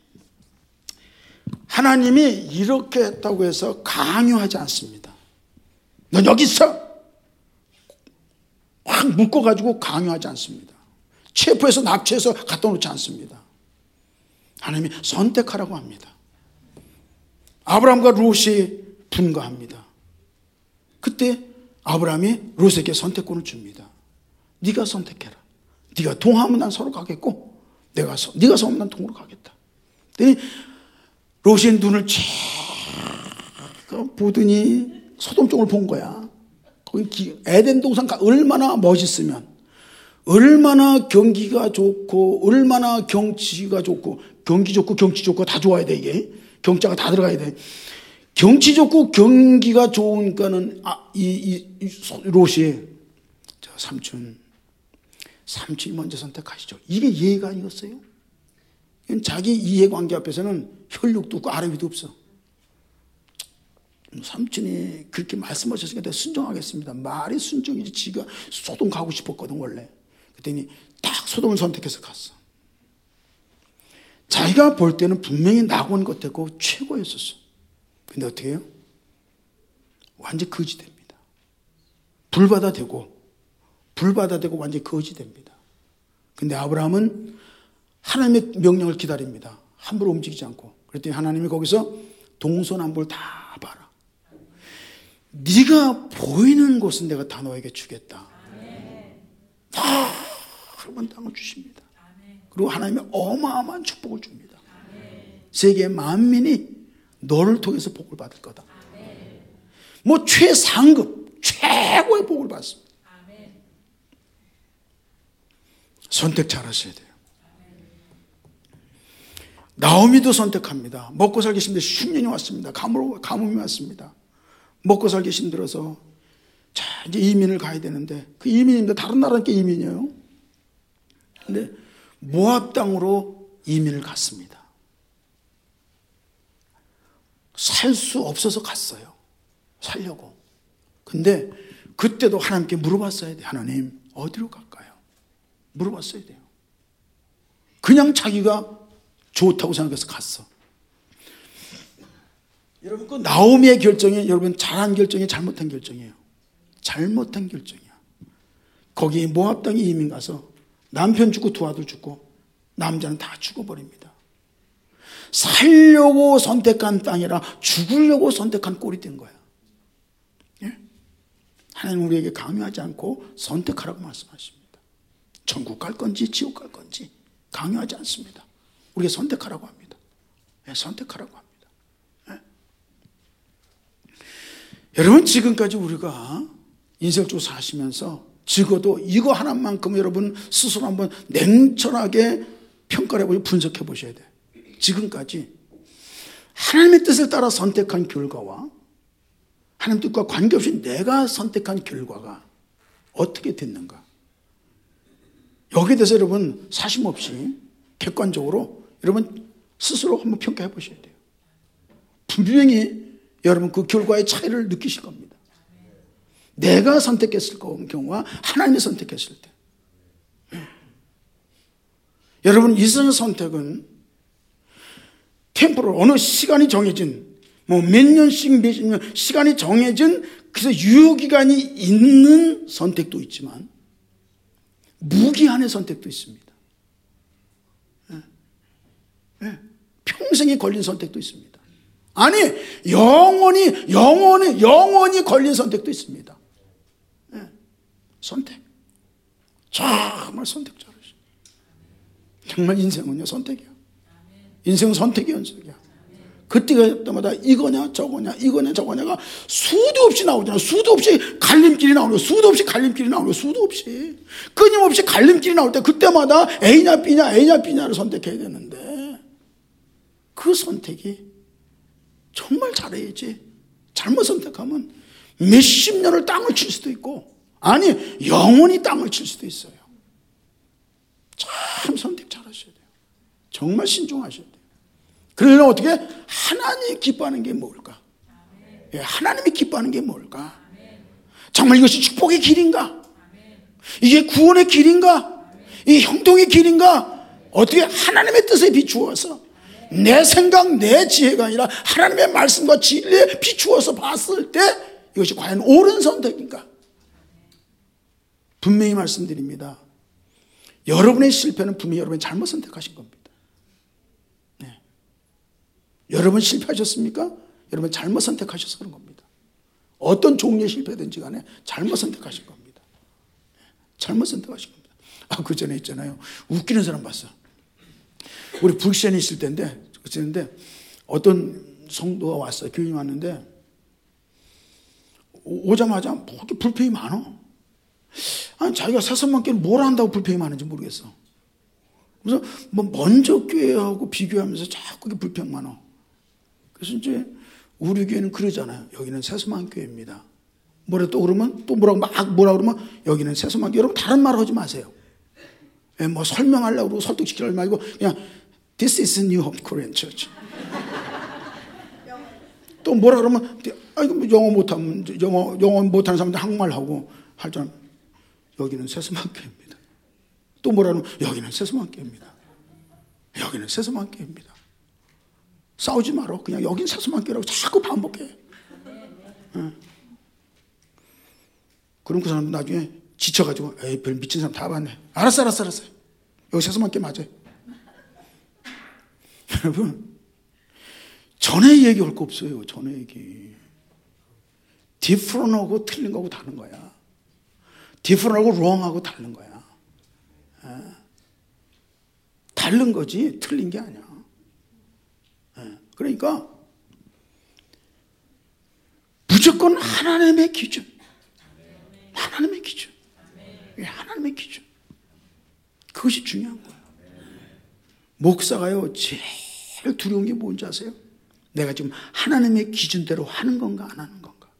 하나님이 이렇게 했다고 해서 강요하지 않습니다. 넌 여기 있어! 확 묶어가지고 강요하지 않습니다. 체포해서 납치해서 갖다 놓지 않습니다. 하나님이 선택하라고 합니다. 아브라함과 롯이 분가합니다. 그때 아브라함이 롯에게 선택권을 줍니다. 네가 선택해라. 네가 동하면 난 서로 가겠고 네가 서면 난 동으로 가겠다. 그랬더니 롯이 눈을 쫙 보더니 소돔 쪽을 본 거야. 거기 에덴 동산 얼마나 멋있으면, 얼마나 경기가 좋고, 얼마나 경치가 좋고, 경기 좋고 경치 좋고 다 좋아야 돼. 이게 경자가 다 들어가야 돼. 경치 좋고 경기가 좋으니까는 롯이 저 삼촌이 먼저 선택하시죠. 이게 예의가 아니었어요? 자기 이해관계 앞에서는 혈육도 없고 아뢰기도 없어. 삼촌이 그렇게 말씀하셨으니까 내가 순종하겠습니다. 말이 순종이지. 지가 소돔 가고 싶었거든 원래. 그랬더니 딱 소돔을 선택해서 갔어. 자기가 볼 때는 분명히 낙원 같았고 최고였었어. 근데 어떻게 해요? 완전 거지 됩니다. 불바다 되고 완전 거지 됩니다. 근데 아브라함은 하나님의 명령을 기다립니다. 함부로 움직이지 않고. 그랬더니 하나님이 거기서 동서남북을 다 봐라. 네가 보이는 곳은 내가 다 너에게 주겠다. 다 그런 땅을 주십니다. 그리고 하나님의 어마어마한 축복을 줍니다. 세계 만민이 너를 통해서 복을 받을 거다. 뭐 최상급 최고의 복을 받습니다. 선택 잘하셔야 돼요. 나오미도 선택합니다. 먹고 살기 힘들어 흉년이 왔습니다. 가뭄이 왔습니다. 먹고 살기 힘들어서 자 이제 이민을 가야 되는데, 그 이민인데 다른 나라니까 이민이에요. 근데 모압 땅으로 이민을 갔습니다. 살 수 없어서 갔어요. 살려고. 근데 그때도 하나님께 물어봤어야 돼요. 하나님 어디로 갈까요? 물어봤어야 돼요. 그냥 자기가 좋다고 생각해서 갔어. 여러분 그 나오미의 결정이 여러분 잘한 결정이 잘못한 결정이에요. 잘못한 결정이야. 거기 모압 땅에 이민 가서 남편 죽고 두 아들 죽고 남자는 다 죽어버립니다. 살려고 선택한 땅이라 죽으려고 선택한 꼴이 된 거야. 예? 하나님 우리에게 강요하지 않고 선택하라고 말씀하십니다. 천국 갈 건지 지옥 갈 건지 강요하지 않습니다. 우리가 선택하라고 합니다. 예, 선택하라고 합니다. 예? 여러분 지금까지 우리가 인생을 사시면서 적어도 이거 하나만큼 여러분 스스로 한번 냉철하게 평가를 해보고 분석해 보셔야 돼요. 지금까지 하나님의 뜻을 따라 선택한 결과와 하나님 뜻과 관계없이 내가 선택한 결과가 어떻게 됐는가, 여기에 대해서 여러분 사심없이 객관적으로 여러분 스스로 한번 평가해 보셔야 돼요. 분명히 여러분 그 결과의 차이를 느끼실 겁니다. 내가 선택했을 경우와 하나님이 선택했을 때. 여러분 이성의 선택은 템포럴 어느 시간이 정해진 뭐 몇 년씩 몇 년 시간이 정해진 그래서 유효기간이 있는 선택도 있지만 무기한의 선택도 있습니다. 평생이 걸린 선택도 있습니다. 아니 영원히 걸린 선택도 있습니다. 선택. 정말 선택 잘하시죠. 정말 인생은요 선택이야. 인생은 선택의 연속이야. 그때가 때마다 이거냐 저거냐 저거냐가 수도 없이 나오잖아. 수도 없이 갈림길이 나오고 수도 없이 끊임없이 갈림길이 나올 때 그때마다 A냐 B냐를 선택해야 되는데 그 선택이 정말 잘해야지. 잘못 선택하면 몇십 년을 땅을 칠 수도 있고 아니 영원히 땅을 칠 수도 있어요. 참 선택 잘하셔야 돼요. 정말 신중하셔야 돼요. 그러려면 어떻게? 하나님이 기뻐하는 게 뭘까? 예, 하나님이 기뻐하는 게 뭘까? 정말 이것이 축복의 길인가? 이게 구원의 길인가? 이 형통의 길인가? 어떻게 하나님의 뜻에 비추어서 내 생각 내 지혜가 아니라 하나님의 말씀과 진리에 비추어서 봤을 때 이것이 과연 옳은 선택인가? 분명히 말씀드립니다. 여러분의 실패는 분명히 여러분이 잘못 선택하신 겁니다. 네. 여러분 실패하셨습니까? 여러분 잘못 선택하셔서 그런 겁니다. 어떤 종류의 실패든지 간에 잘못 선택하신 겁니다. 잘못 선택하신 겁니다. 그 전에 있잖아요. 웃기는 사람 봤어. 우리 불시안에 있을 때인데 어떤 성도가 왔어요. 교인이 왔는데 오자마자 뭐 이렇게 불평이 많아. 아니 자기가 새삼만교회를 뭘 한다고 불평이 많은지 모르겠어. 그래서 뭐 먼저 교회하고 비교하면서 자꾸 불평 많아. 그래서 이제 우리 교회는 그러잖아요. 여기는 새삼만교회입니다. 뭐라 또 그러면 또 뭐라 그러면 여기는 새삼만교회. 여러분 다른 말 하지 마세요. 뭐 설명하려고 그러고 설득시키려고 말고 그냥 This is New Hope Korean Church. 또 뭐라 그러면 영어 못하는 사람들 한국말 하고 하잖아. 여기는 새삼만교회입니다. 또 뭐라 그러면 여기는 새삼만교회입니다. 여기는 새삼만교회입니다. 싸우지 마라. 그냥 여긴 새삼만교회라고 자꾸 반복해. 그럼 그 사람 나중에 지쳐가지고 에이 별 미친 사람 다 봤네. 알았어. 여기 새삼만교회 맞아요. 여러분 전에 얘기 할 거 없어요. 전에 얘기. 디프런하고 틀린 거하고 다른 거야. 디프런하고 wrong하고 다른 거야. 다른 거지 틀린 게 아니야. 그러니까 무조건 하나님의 기준. 하나님의 기준. 하나님의 기준. 그것이 중요한 거예요. 목사가요 제일 두려운 게 뭔지 아세요? 내가 지금 하나님의 기준대로 하는 건가 안 하는 건가.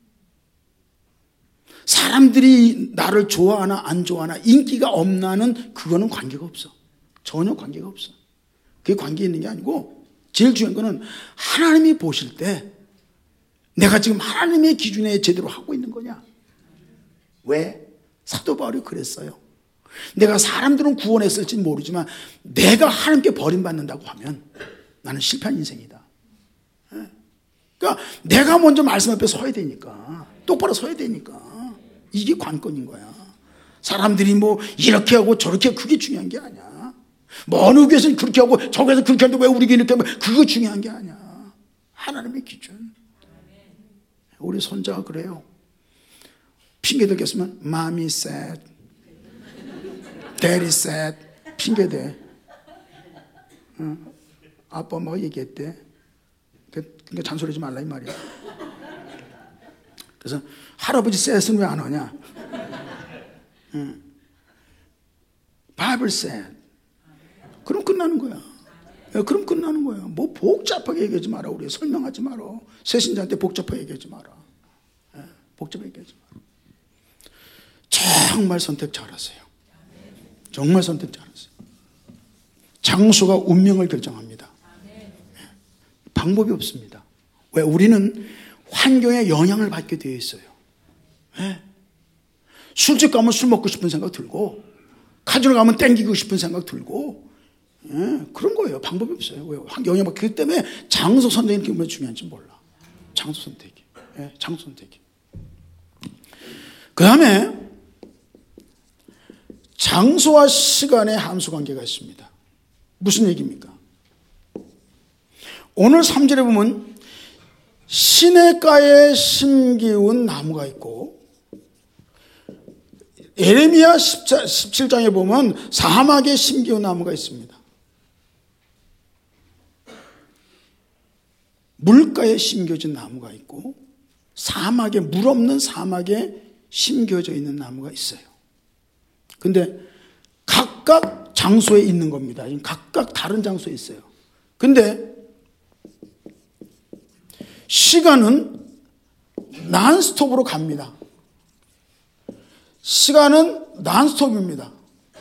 사람들이 나를 좋아하나 안 좋아하나 인기가 없나는 그거는 관계가 없어. 전혀 관계가 없어. 그게 관계 있는 게 아니고 제일 중요한 거는 하나님이 보실 때 내가 지금 하나님의 기준에 제대로 하고 있는 거냐. 왜? 사도 바울이 그랬어요. 내가 사람들은 구원했을지는 모르지만 내가 하나님께 버림받는다고 하면 나는 실패한 인생이다. 그러니까 내가 먼저 말씀 앞에 서야 되니까, 똑바로 서야 되니까 이게 관건인 거야. 사람들이 뭐 이렇게 하고 저렇게 하고 그게 중요한 게 아니야. 뭐 어느 교회에서는 그렇게 하고 저 교회에서 그렇게 하는데 왜 우리 교회는 이렇게 하면 그거 중요한 게 아니야. 하나님의 기준. 우리 손자가 그래요. 핑계들겠으면 Mommy said, Daddy said 핑계대. 아빠 뭐 얘기했대. 그러니까 잔소리하지 말라 이 말이야. 그래서 할아버지 said은 왜 안 하냐. Bible said. 그럼 끝나는 거야. 그럼 끝나는 거야. 뭐 복잡하게 얘기하지 마라. 우리 설명하지 마라. 새신자한테 복잡하게 얘기하지 마라. 복잡하게 얘기하지 마라. 정말 선택 잘하세요. 정말 선택 잘하세요. 장소가 운명을 결정합니다. 방법이 없습니다. 왜? 우리는 환경에 영향을 받게 되어 있어요. 술집 가면 술 먹고 싶은 생각 들고, 카지노 가면 땡기고 싶은 생각 들고, 그런 거예요. 방법이 없어요. 왜? 영향 받기 때문에 장소 선택이 얼마나 중요한지 몰라. 장소 선택이. 장소 선택이. 그 다음에 장소와 시간의 함수 관계가 있습니다. 무슨 얘기입니까? 오늘 3절에 보면 시냇가에 심기운 나무가 있고, 예레미야 17장에 보면 사막에 심기운 나무가 있습니다. 물가에 심겨진 나무가 있고 사막에, 물 없는 사막에 심겨져 있는 나무가 있어요. 근데 각각 장소에 있는 겁니다. 각각 다른 장소에 있어요. 근데 시간은 난스톱으로 갑니다. 시간은 난스톱입니다.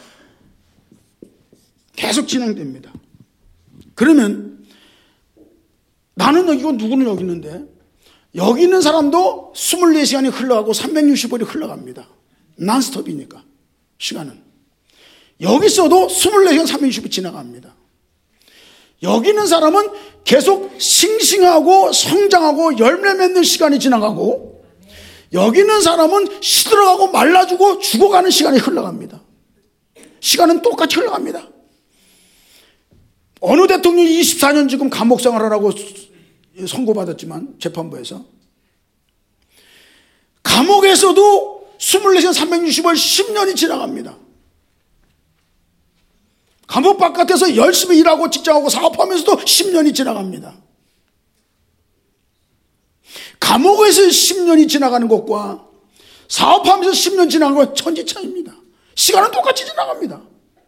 계속 진행됩니다. 그러면 나는 여기고 누구는 여기 있는데 여기 있는 사람도 24시간이 흘러가고 365일이 흘러갑니다. 난스톱이니까 시간은. 여기 있어도 24시간 365일 지나갑니다. 여기 있는 사람은 계속 싱싱하고 성장하고 열매 맺는 시간이 지나가고, 여기 있는 사람은 시들어가고 말라주고 죽어가는 시간이 흘러갑니다. 시간은 똑같이 흘러갑니다. 어느 대통령이 24년 지금 감옥 생활을 하고 선고받았지만 재판부에서 감옥에서도 24시간 365일 10년이 지나갑니다. 감옥 바깥에서 열심히 일하고 직장하고 사업하면서도 10년이 지나갑니다. 감옥에서 10년이 지나가는 것과 사업하면서 10년 지나가는 것과 천지차이입니다. 시간은 똑같이 지나갑니다.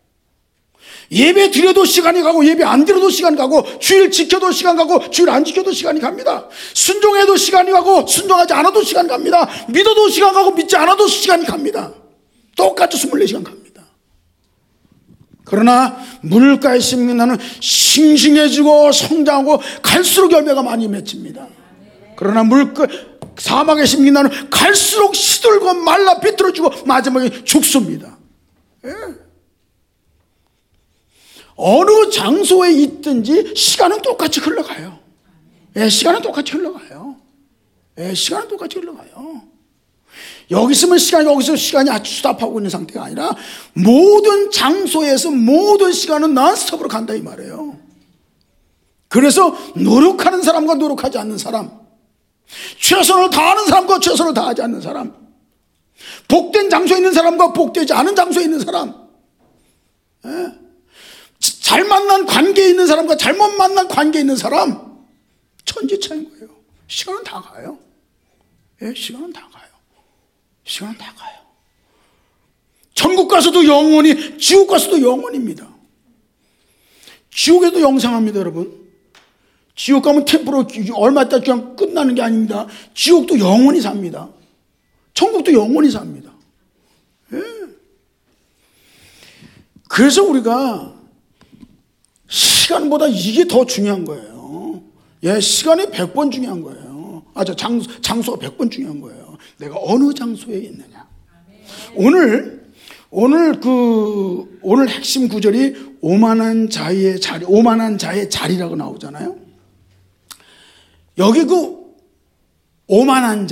예배 드려도 시간이 가고 예배 안 드려도 시간이 가고 주일 지켜도 시간 가고 주일 안 지켜도 시간이 갑니다. 순종해도 시간이 가고 순종하지 않아도 시간이 갑니다. 믿어도 시간 가고 믿지 않아도 시간이 갑니다. 똑같이 24시간 갑니다. 그러나 물가에 심는 나는 싱싱해지고 성장하고 갈수록 열매가 많이 맺힙니다. 그러나 사막에 심긴 나는 갈수록 시들고 말라 비틀어지고 마지막에 죽습니다. 예. 어느 장소에 있든지 시간은 똑같이 흘러가요. 예, 시간은 똑같이 흘러가요. 예, 시간은 똑같이 흘러가요. 여기 있으면 시간이, 여기서 시간이 아주 수답하고 있는 상태가 아니라 모든 장소에서 모든 시간은 non-stop으로 간다 이 말이에요. 그래서 노력하는 사람과 노력하지 않는 사람, 최선을 다하는 사람과 최선을 다하지 않는 사람, 복된 장소에 있는 사람과 복되지 않은 장소에 있는 사람, 예? 잘 만난 관계에 있는 사람과 잘못 만난 관계에 있는 사람, 천지차인 거예요. 시간은 다 가요. 예, 시간은 다 가요. 시간은 다 가요. 천국 가서도 영원히, 지옥 가서도 영원입니다. 지옥에도 영생합니다, 여러분. 지옥 가면 템포로 얼마 있다 그냥 끝나는 게 아닙니다. 지옥도 영원히 삽니다. 천국도 영원히 삽니다. 예. 그래서 우리가 시간보다 이게 더 중요한 거예요. 예, 시간이 100번 중요한 거예요. 장소가 100번 중요한 거예요. 내가 어느 장소에 있느냐. 오늘 핵심 구절이 오만한 자의 자리라고 나오잖아요. 여기 오만한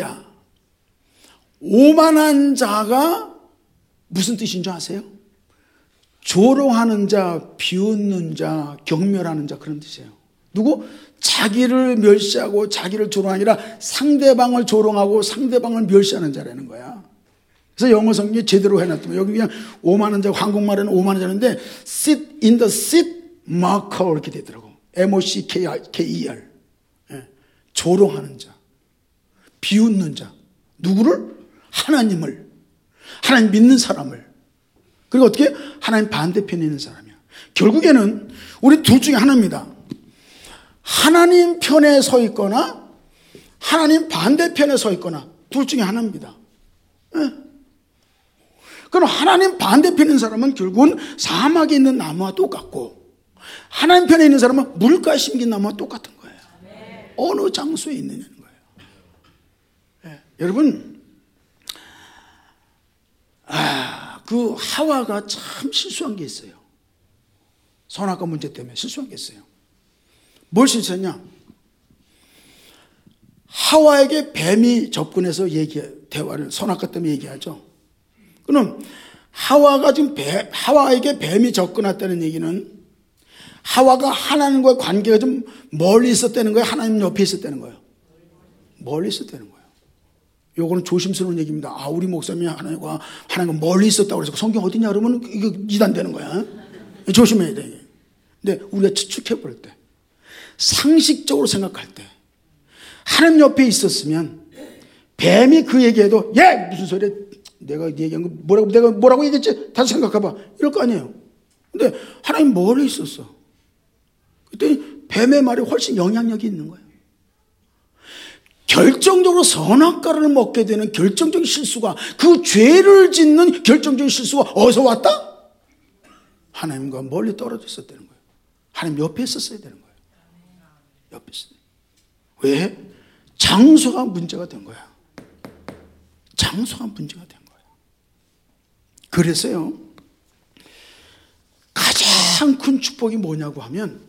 자가 무슨 뜻인 줄 아세요? 조롱하는 자, 비웃는 자, 경멸하는 자, 그런 뜻이에요. 누구? 자기를 멸시하고 자기를 조롱하는 게 아니라 상대방을 조롱하고 상대방을 멸시하는 자라는 거야. 그래서 영어 성경에 제대로 해놨더니 여기 그냥 오만한 자, 한국말에는 오만한 자인데 sit in the seat marker 이렇게 되더라고. M-O-C-K-E-R. 예. 조롱하는 자, 비웃는 자. 누구를? 하나님 믿는 사람을. 그리고 어떻게? 하나님 반대편에 있는 사람이야. 결국에는 우리 둘 중에 하나입니다. 하나님 편에 서 있거나 하나님 반대편에 서 있거나 둘 중에 하나입니다. 네. 그럼 하나님 반대편에 있는 사람은 결국은 사막에 있는 나무와 똑같고 하나님 편에 있는 사람은 물가에 심긴 나무와 똑같은 거예요. 어느 장소에 있느냐는 거예요. 네. 여러분, 그 하와가 참 실수한 게 있어요. 선악과 문제 때문에 실수한 게 있어요. 뭘 실수했냐? 하와에게 뱀이 접근해서 대화를 선악과 때문에 얘기하죠. 그럼 하와가 지금 하와에게 뱀이 접근했다는 얘기는 하와가 하나님과의 관계가 좀 멀리 있었다는 거예요? 하나님 옆에 있었다는 거예요? 멀리 있었다는 거예요. 요거는 조심스러운 얘기입니다. 우리 목사님이 하나님과 멀리 있었다고 그래서 성경 어디냐 그러면 이거 이단되는 거야. 조심해야 돼. 근데 우리가 추측해 볼 때, 상식적으로 생각할 때, 하나님 옆에 있었으면 뱀이 그 얘기해도 무슨 소리야? 내가 얘기한 거 내가 뭐라고 얘기했지? 다시 생각해봐. 이럴 거 아니에요. 근데 하나님 멀리 있었어. 그때 뱀의 말이 훨씬 영향력이 있는 거예요. 결정적으로 선악과를 먹게 되는 결정적인 실수가, 그 죄를 짓는 결정적인 실수가 어디서 왔다? 하나님과 멀리 떨어져 있었다는 거예요. 하나님 옆에 있었어야 되는 거예요. 옆에 있었어요. 왜? 장소가 문제가 된 거야. 장소가 문제가 된 거야. 그래서요, 가장 큰 축복이 뭐냐고 하면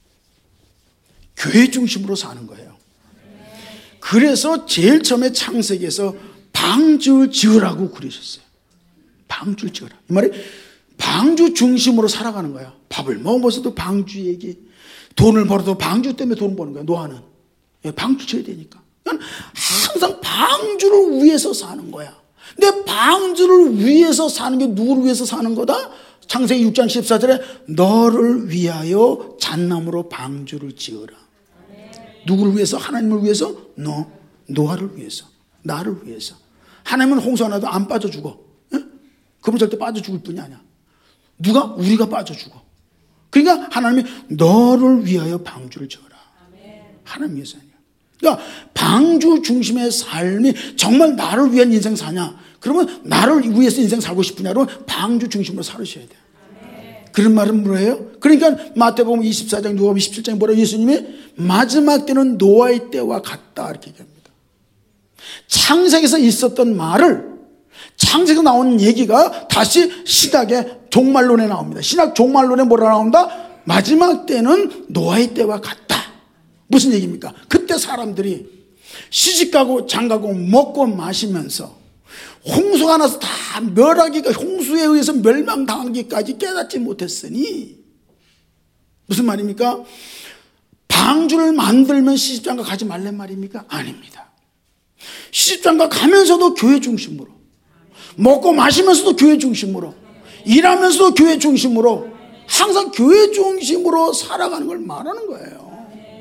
교회 중심으로 사는 거예요. 그래서 제일 처음에 창세기에서 방주를 지으라고 그러셨어요. 방주를 지으라. 이 말이 방주 중심으로 살아가는 거야. 밥을 먹어서도 방주 얘기, 돈을 벌어도 방주 때문에 돈 버는 거야. 노아는. 방주 쳐야 되니까. 항상 방주를 위해서 사는 거야. 내 방주를 위해서 사는 게 누구를 위해서 사는 거다? 창세기 6장 14절에 너를 위하여 잣나무로 방주를 지어라. 누구를 위해서? 하나님을 위해서? 노아를 위해서, 나를 위해서. 하나님은 홍수가 나도 안 빠져 죽어. 그분 절대 빠져 죽을 뿐이 아니야. 누가? 우리가 빠져 죽어. 그러니까 하나님이 너를 위하여 방주를 지어라. 하나님 위해서 아니야. 그러니까 방주 중심의 삶이 정말 나를 위한 인생 사냐? 그러면 나를 위해서 인생 살고 싶으냐? 그러면 방주 중심으로 살으셔야 돼요. 그런 말은 뭐예요? 그러니까 마태복음 24장, 누가복음 27장에 뭐라 예수님이 마지막 때는 노아의 때와 같다 이렇게 얘기합니다. 창세기에서 있었던 말을 창세기에서 나온 얘기가 다시 신학의 종말론에 나옵니다. 신학 종말론에 뭐라 나온다? 마지막 때는 노아의 때와 같다. 무슨 얘기입니까? 그때 사람들이 시집가고 장가고 먹고 마시면서 홍수가 나서 다 멸하기가 홍수에 의해서 멸망당하기까지 깨닫지 못했으니 무슨 말입니까? 방주를 만들면 시집장가 가지 말란 말입니까? 아닙니다. 시집장가 가면서도 교회 중심으로, 먹고 마시면서도 교회 중심으로, 일하면서도 교회 중심으로, 항상 교회 중심으로 살아가는 걸 말하는 거예요.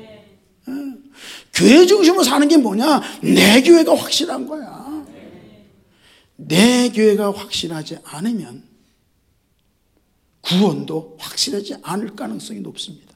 교회 중심으로 사는 게 뭐냐? 내 교회가 확실한 거야. 내 교회가 확실하지 않으면 구원도 확실하지 않을 가능성이 높습니다.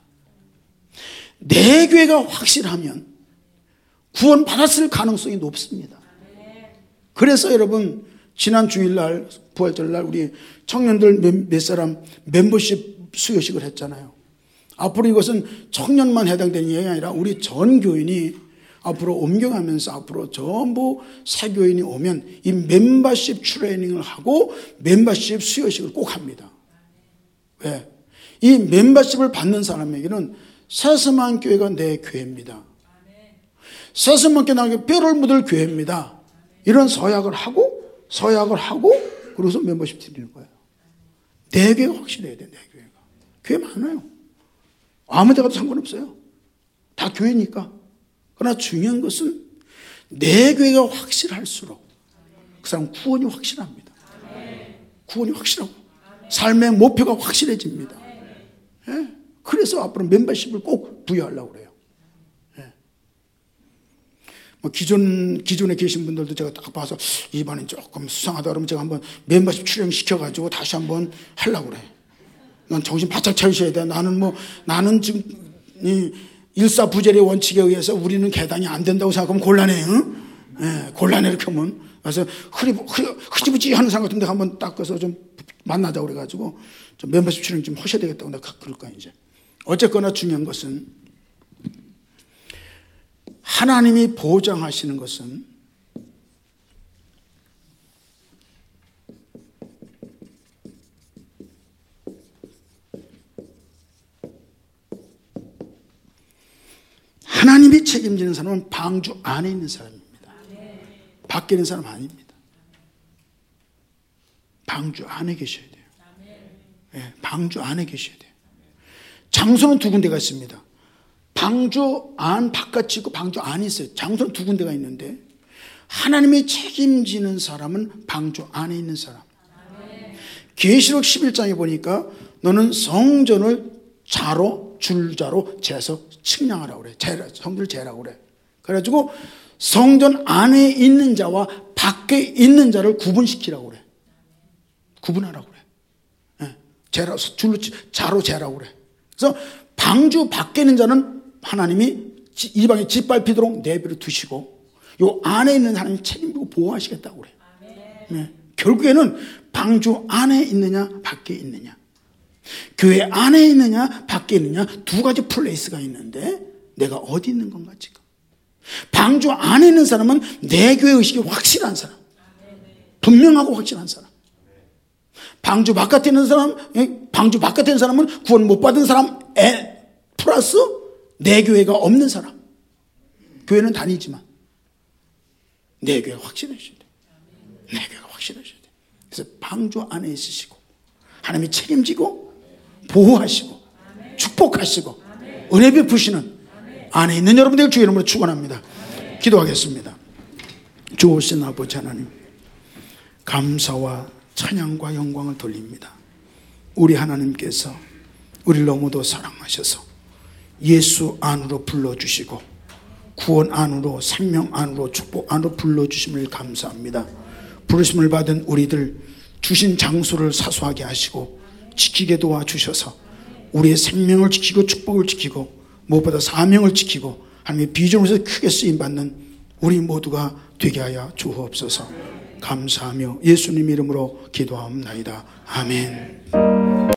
내 교회가 확실하면 구원 받았을 가능성이 높습니다. 그래서 여러분 지난 주일날 부활절날 우리 청년들 몇 사람 멤버십 수여식을 했잖아요. 앞으로 이것은 청년만 해당되는 얘기가 아니라 우리 전 교인이 앞으로 옮겨가면서 앞으로 전부 새 교인이 오면 이 멤버십 트레이닝을 하고 멤버십 수여식을 꼭 합니다. 왜? 이 멤버십을 받는 사람에게는 새스만 교회가 내 교회입니다. 새스만 교회 나에게 뼈를 묻을 교회입니다. 이런 서약을 하고 그래서 멤버십 드리는 거예요. 내 교회가 확실해야 돼. 내 교회가. 교회 많아요. 아무 데 가도 상관없어요. 다 교회니까. 그러나 중요한 것은 내 교회가 확실할수록 그 사람 구원이 확실합니다. 구원이 확실하고 삶의 목표가 확실해집니다. 예? 그래서 앞으로 멤버십을 꼭 부여하려고 그래요. 예. 뭐 기존에 계신 분들도 제가 딱 봐서 이번엔 조금 수상하다 그러면 제가 한번 멤버십 출연시켜가지고 다시 한번 하려고 그래. 난 정신 바짝 차리셔야 돼. 나는 지금 일사부재의 원칙에 의해서 우리는 계단이 안 된다고 생각하면 곤란해. 응? 예, 곤란해 이렇게 하면. 그래서 흐지부지 하는 사람 같은데 한번 닦아서 좀 만나자고 그래가지고 좀 멤버십 출연 좀 하셔야 되겠다고 내가 그럴 거야 이제. 어쨌거나 중요한 것은 하나님이 보장하시는 것은 하나님이 책임지는 사람은 방주 안에 있는 사람입니다. 밖에 있는 사람 아닙니다. 방주 안에 계셔야 돼요. 네, 방주 안에 계셔야 돼요. 장소는 두 군데가 있습니다. 방주 안 바깥이 있고 방주 안이 있어요. 장소는 두 군데가 있는데 하나님이 책임지는 사람은 방주 안에 있는 사람. 계시록 11장에 보니까 너는 성전을 줄자로 재서 측량하라고 그래. 성전을 재라고 그래. 그래가지고 성전 안에 있는 자와 밖에 있는 자를 구분시키라고 그래. 구분하라고 그래. 네. 자로 재라고 그래. 그래서 방주 밖에 있는 자는 하나님이 이방에 짓밟히도록 내버려 두시고 요 안에 있는 하나님이 책임지고 보호하시겠다고 그래. 네. 결국에는 방주 안에 있느냐 밖에 있느냐, 교회 안에 있느냐 밖에 있느냐 두 가지 플레이스가 있는데 내가 어디 있는 건가 지금. 방주 안에 있는 사람은 내 교회 의식이 확실한 사람, 분명하고 확실한 사람. 방주 바깥에 있는 사람, 방주 바깥에 있는 사람은 구원 못 받은 사람 플러스 내 교회가 없는 사람. 교회는 다니지만 내 교회가 확실하셔야 돼. 내 교회가 확실하셔야 돼. 그래서 방주 안에 있으시고 하나님이 책임지고 보호하시고 축복하시고 은혜 베푸시는 안에 있는 여러분들 주의 이름으로 축원합니다. 기도하겠습니다. 주오신 아버지 하나님, 감사와 찬양과 영광을 돌립니다. 우리 하나님께서 우리를 너무도 사랑하셔서 예수 안으로 불러주시고 구원 안으로, 생명 안으로, 축복 안으로 불러주심을 감사합니다. 부르심을 받은 우리들 주신 장소를 사수하게 하시고 지키게 도와주셔서 우리의 생명을 지키고 축복을 지키고 무엇보다 사명을 지키고 하나님의 비전으로서 크게 쓰임받는 우리 모두가 되게 하여 주옵소서. 감사하며 예수님 이름으로 기도하옵나이다. 아멘.